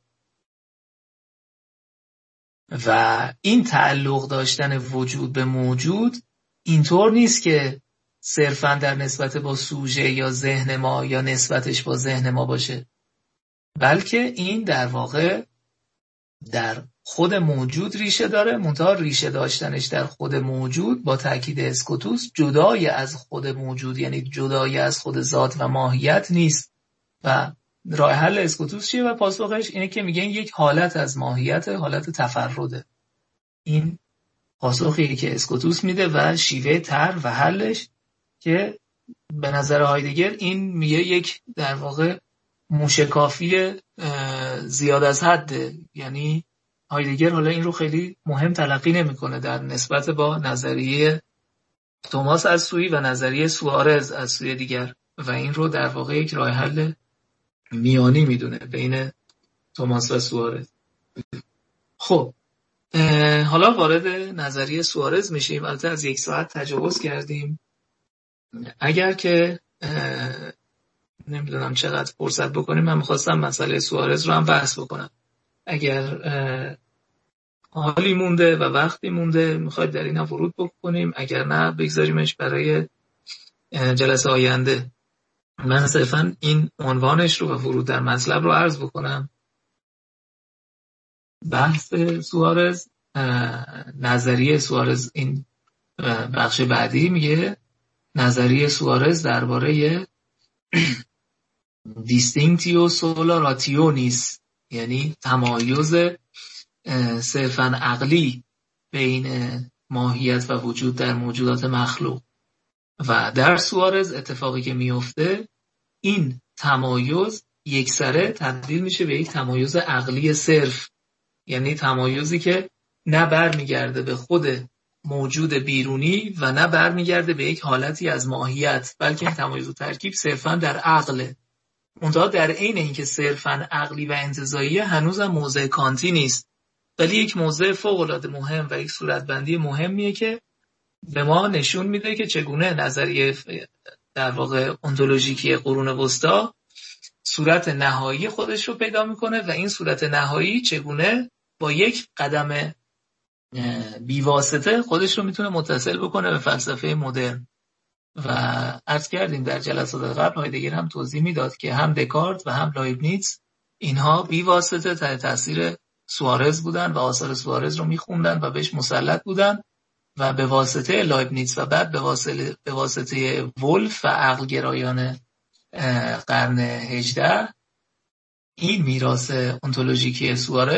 و این تعلق داشتن وجود به موجود اینطور نیست که صرفاً در نسبت با سوژه یا ذهن ما یا نسبتش با ذهن ما باشه، بلکه این در واقع در خود موجود ریشه داره. منتها ریشه داشتنش در خود موجود با تاکید اسکوتوس جدای از خود موجود، یعنی جدای از خود ذات و ماهیت نیست. و راه حل اسکوتوس چیه؟ و پاسخش اینه که میگن یک حالت از ماهیت، حالت تفرده. این پاسخی که اسکوتوس میده و شیوه طرح و حلش که به نظر هایدگر این میگه یک در واقع موشکافی زیاد از حده. یعنی هایدگر حالا این رو خیلی مهم تلقی نمیکنه در نسبت با نظریه توماس از سوی و نظریه سوارز از سوی دیگر و این رو در واقع یک راه حل میانی میدونه بین توماس و سوارز. خب حالا وارد نظریه سوارز میشیم. البته از یک ساعت تجاوز کردیم. اگر که نمیدونم چقدر فرصت بکنیم، من میخواستم مسئله سوارز رو هم بحث بکنم. اگر حالی مونده و وقتی مونده میخواید در این هم ورود بکنیم، اگر نه بگذاریمش برای جلسه آینده. من صرفا این عنوانش رو و ورود در مطلب رو عرض بکنم. بحث سوارز، نظریه سوارز، این بخش بعدی میگه نظریه سوارز درباره دیستینکتیو سولا راتیونیس، یعنی تمایز صرفاً عقلی بین ماهیت و وجود در موجودات مخلوق. و در سوارز اتفاقی که میفته این تمایز یکسره تبدیل میشه به یک تمایز عقلی صرف، یعنی تمایزی که نه برمیگرده به خود موجود بیرونی و نه برمیگرده به یک حالتی از ماهیت، بلکه این تمایز و ترکیب صرفاً در عقله. منتها در عین اینکه صرفاً عقلی و انتزاعی هنوزم موضع کانتی نیست، ولی یک موضع فوق‌العاده مهم و یک صورتبندی مهمیه که به ما نشون میده که چگونه نظریه در واقع ontolوژیکی قرون وسطا صورت نهایی خودش رو پیدا میکنه و این صورت نهایی چگونه با یک قدم بیواسطه خودش رو میتونه متصل بکنه به فلسفه مدرن. و عرض کردیم در جلسات قبل هایدگر هم توضیح میداد که هم دکارت و هم لایبنیتس اینها بیواسطه تحت تاثیر سوارز بودن و آثار سوارز رو میخوندن و بهش مسلط بودن و به واسطه لایبنیتس و بعد به واسطه, به واسطه ولف و عقل گرایان قرن هجده این میراث ontolوژیکی سوارز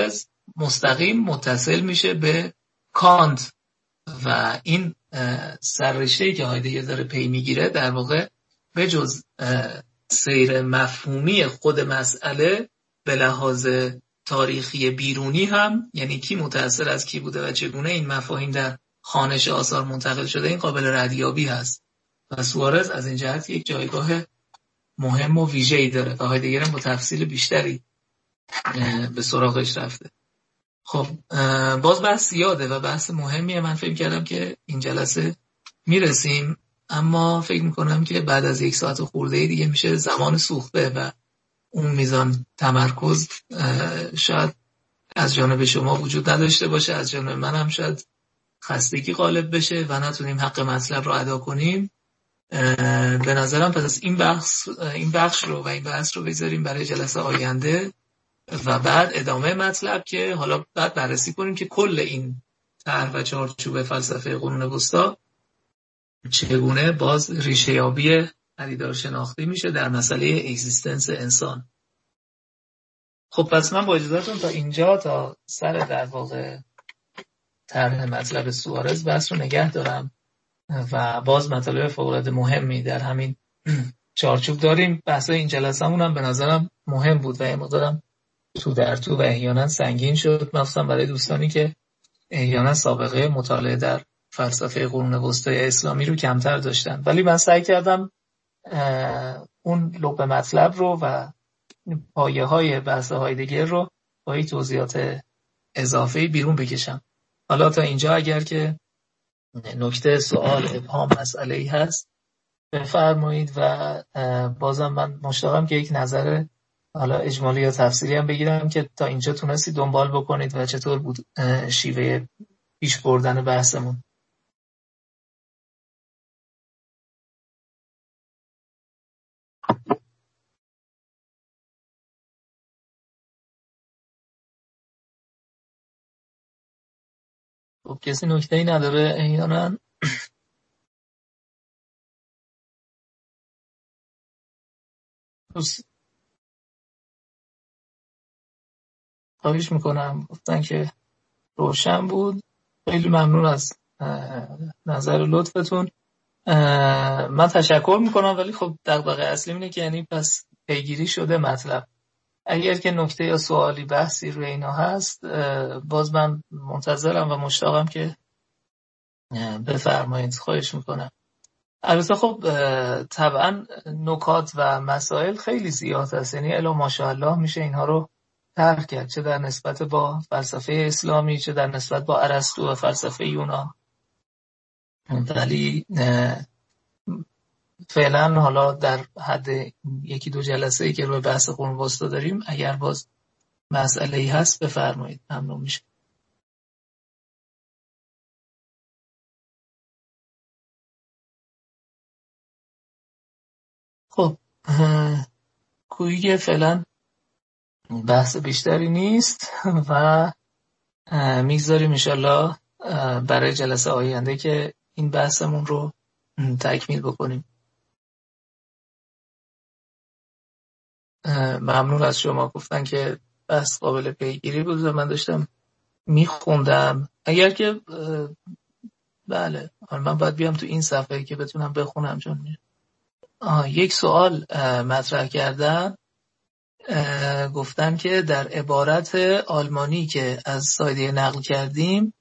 مستقیم متصل میشه به کانت و این سررشته‌ای که هایدگر داره پی میگیره در واقع به جز سیر مفهومی خود مسئله به لحاظ تاریخی بیرونی هم، یعنی کی متأثر از کی بوده و چگونه این مفاهیم در خوانش آثار منتقل شده، این قابل ردیابی هست و سوارز از این جهت یک جایگاه مهم و ویژه‌ای داره و هایدگر با تفصیل بیشتری به سراغش رفته. خب باز بحث زیاده و بحث مهمیه. من فکر کردم که این جلسه میرسیم، اما فکر میکنم که بعد از یک ساعت خورده دیگه میشه زمان سوخته و اون میزان تمرکز شاید از جانب شما وجود نداشته باشه، از جانب من هم شاید خستگی غالب بشه و نتونیم حق مطلب رو ادا کنیم. به نظرم پس این بحث این بخش رو و این بحث رو بذاریم برای جلسه آینده و بعد ادامه مطلب که حالا بعد بررسی کنیم که کل این طرح و چارچوب فلسفه قرون وسطی چگونه باز ریشه یابی پدیدار شناختی میشه در مسئله اگزیستنس انسان. خب پس من با اجازهتون تا اینجا، تا سر در واقع طرح مطلب سوارز بحث رو نگه دارم و باز مطالب فوق‌العاده مهمی در همین چارچوب داریم. بحث این جلسه‌مون هم به نظرم مهم بود و یه مقدارم تو در تو و احیانا سنگین شد، مخصوصا برای دوستانی که احیانا سابقه مطالعه در فلسفه قرون وسطی اسلامی رو کمتر داشتن، ولی من سعی کردم اون لب مطلب رو و پایه های بحث هایدگر رو با این توضیحات اضافه بیرون بکشم. حالا تا اینجا اگر که نکته، سوال، ابهام، مسئله‌ای هست بفرمایید و بازم من مشتاقم که یک نظر حالا اجمالی یا تفسیری هم بگیرم که تا اینجا تونستی دنبال بکنید و چطور بود شیوه پیش بردن بحثمون. خب کسی نکته‌ای نداره احیانا؟ خواهش میکنم. گفتن که روشن بود. خیلی ممنون از نظر لطفتون. من تشکر میکنم، ولی خب دغدغه اصلی اینه که یعنی پس پیگیری شده مطلب. اگر که نکته یا سوالی بحثی روی اینا هست باز من منتظرم و مشتاقم که بفرمایید. خواهش میکنم. البته خب طبعا نکات و مسائل خیلی زیاد هست، یعنی الا ماشاءالله میشه اینها رو طرح کرد، چه در نسبت با فلسفه اسلامی چه در نسبت با ارسطو و فلسفه یونان. ولی فعلا حالا در حد یکی دو جلسه‌ای که روی بحث قرون وسطی داریم اگر باز مسئله‌ای هست بفرمایید، ممنون میشه. خب گویی که فعلا بحث بیشتری نیست و میگذاریم انشالله برای جلسه آینده که این بحثمون رو تکمیل بکنیم. ممنون از شما. گفتن که بحث قابل پیگیری بود و من داشتم میخوندم. اگر که بله من باید بیام تو این صفحه که بتونم بخونم، چون یک سوال مطرح کردن. گفتن که در عبارت آلمانی که از سایده نقل کردیم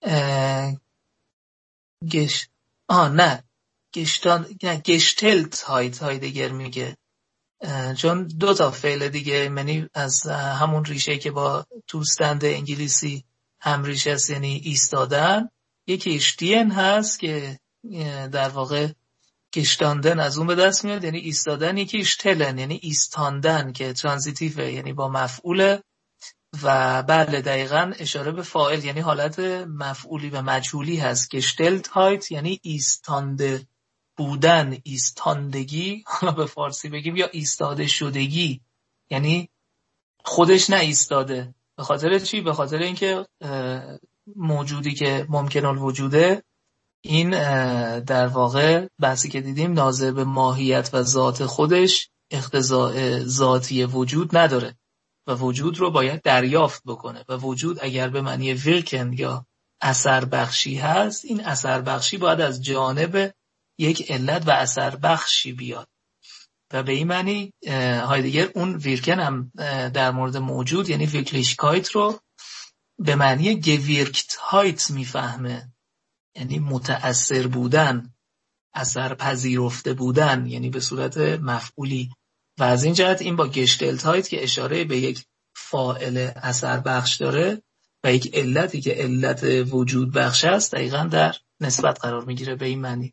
گش آه نه گشتان نه گشتلت هایت هایدگر میگه، چون دو تا فعل دیگه یعنی از همون ریشه که با توستند انگلیسی هم ریشه است، یعنی ایستادن. یکی اشتین هست که در واقع گشتاندن از اون به دست میاد یعنی ایستادن. یکی اشتلن یعنی ایستاندن که ترانزیتیوه یعنی با مفعول و بله دقیقاً اشاره به فاعل یعنی حالت مفعولی و مجهولی هست. گشتلت هایت یعنی ایستانده بودن، ایستاندگی، حالا به فارسی بگیم یا ایستاده شدگی، یعنی خودش نه ایستاده. به خاطر چی؟ به خاطر اینکه موجودی که ممکن الوجوده این در واقع بحثی که دیدیم ناظر به ماهیت و ذات خودش اقتضاء ذاتی وجود نداره و وجود رو باید دریافت بکنه و وجود اگر به معنی ویرکن یا اثر بخشی هست، این اثر بخشی باید از جانب یک علت و اثر بخشی بیاد و به این معنی هایدگر اون ویرکن هم در مورد موجود یعنی ویرکلیشکایت رو به معنی گویرکتهایت میفهمه، یعنی متأثر بودن، اثر پذیرفته بودن، یعنی به صورت مفعولی. و از این جهت این با گشتلتهایت که اشاره به یک فاعل اثر بخش داره و یک علتی که علت وجود بخش است دقیقاً در نسبت قرار میگیره. به این معنی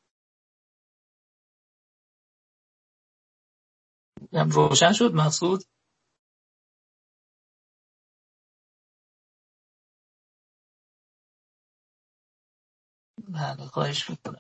روشن شد مقصود؟ بله خواهش میکنم.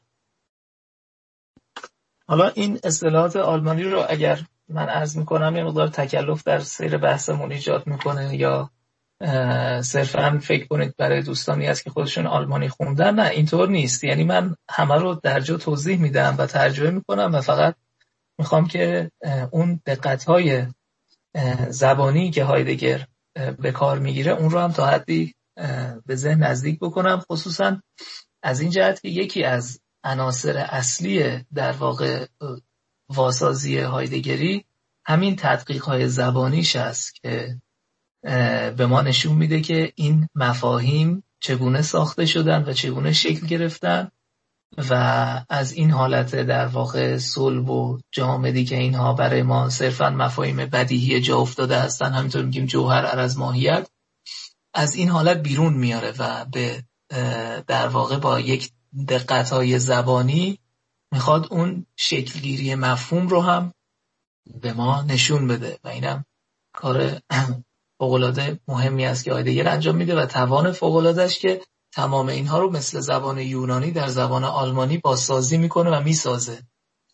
حالا این اصطلاحات آلمانی رو اگر من عرض میکنم یه مقدار تکلف در سیر بحثمون ایجاد میکنه یا صرفاً فکر کنید برای دوستانی هست که خودشون آلمانی خوندن، نه اینطور نیست. یعنی من همه رو در جا توضیح میدم و ترجمه میکنم و فقط میخوام که اون دقت‌های زبانی که هایدگر به کار میگیره اون رو هم تا حدی به ذهن نزدیک بکنم، خصوصاً از این جهت که یکی از عناصر اصلی در واقع واسازی هایدگری همین تدقیق‌های زبانیش است که به ما نشون میده که این مفاهیم چگونه ساخته شدن و چگونه شکل گرفتن و از این حالت در واقع صلب و جامدی که اینها برای ما صرفاً مفاهیم بدیهی جا افتاده هستن، همینطور میگیم جوهر عرض ماهیت، از این حالت بیرون میاره و به در واقع با یک دقت‌های زبانی میخواد اون شکلگیری مفهوم رو هم به ما نشون بده و اینم کار فوق‌العاده مهمی است که هایدگر انجام میده و توان فوق‌العاده‌اش که تمام اینها رو مثل زبان یونانی در زبان آلمانی بازسازی میکنه و میسازه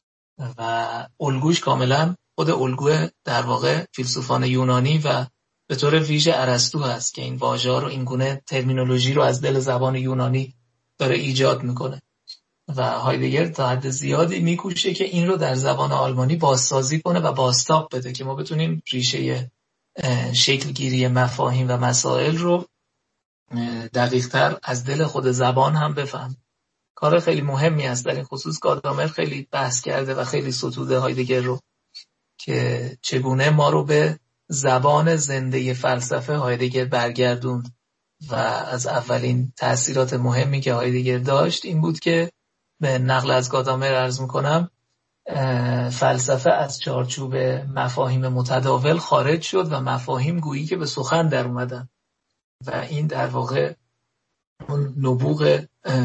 و الگوش کاملا خود الگوی در واقع فیلسوفان یونانی و به طور ویژه ارسطو هست که این واژه‌ها رو این گونه ترمینولوژی رو از دل زبان یونانی داره ایجاد میکنه و هایدگر تا حد زیادی میکوشه که این رو در زبان آلمانی بازسازی کنه و بازتاب بده که ما بتونیم ریشه شکلگیری مفاهیم و مسائل رو دقیق‌تر از دل خود زبان هم بفهم. کار خیلی مهمی است. در این خصوص گادامر خیلی بحث کرده و خیلی ستوده هایدگر رو که چگونه ما رو به زبان زنده فلسفه هایدگر برگردوند و از اولین تأثیرات مهمی که هایدگر داشت این بود که به نقل از گادامر عرض میکنم فلسفه از چارچوب مفاهیم متداول خارج شد و مفاهیم گویی که به سخن در اومدن و این در واقع اون نبوغ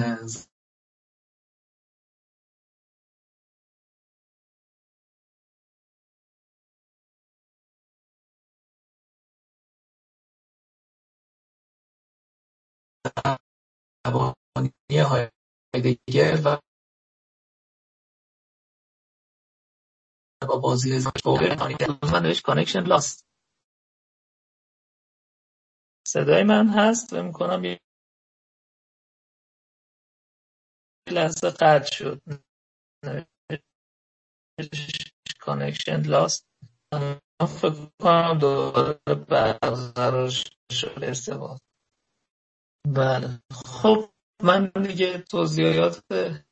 زبانی هایدگر و با بازی من نوشت کانکشن لاست. صدای من هست و میکنم یه لحظه قطع شد. کانکشن لاست فکر کنم دوباره برقرار شد ارتباط. بله خب من دیگه توضیحات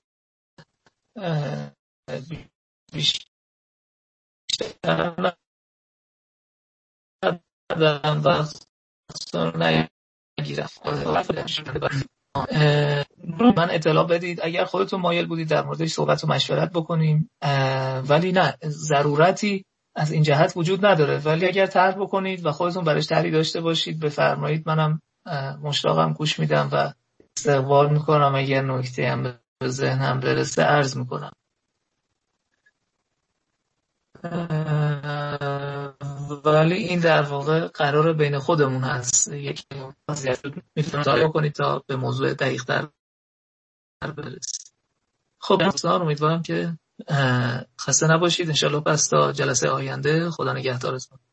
بیشتر ندارم و نگیرم. من اطلاع بدید اگر خودتون مایل بودید در موردش صحبت و مشورت بکنیم، ولی نه ضرورتی از این جهت وجود نداره، ولی اگر طرح بکنید و خودتون برش طرحی داشته باشید بفرمایید، منم مشتاقم گوش میدم و استقبال میکنم. اگر نکته هم به ذهنم برسه عرض میکنم. ولی این در واقع قرار بین خودمون هست، یک میتونید تا کنید تا به موضوع دقیق تر برسید. خب دوستان امیدوارم که خسته نباشید. انشالله پس تا جلسه آینده خدا نگهدارتون.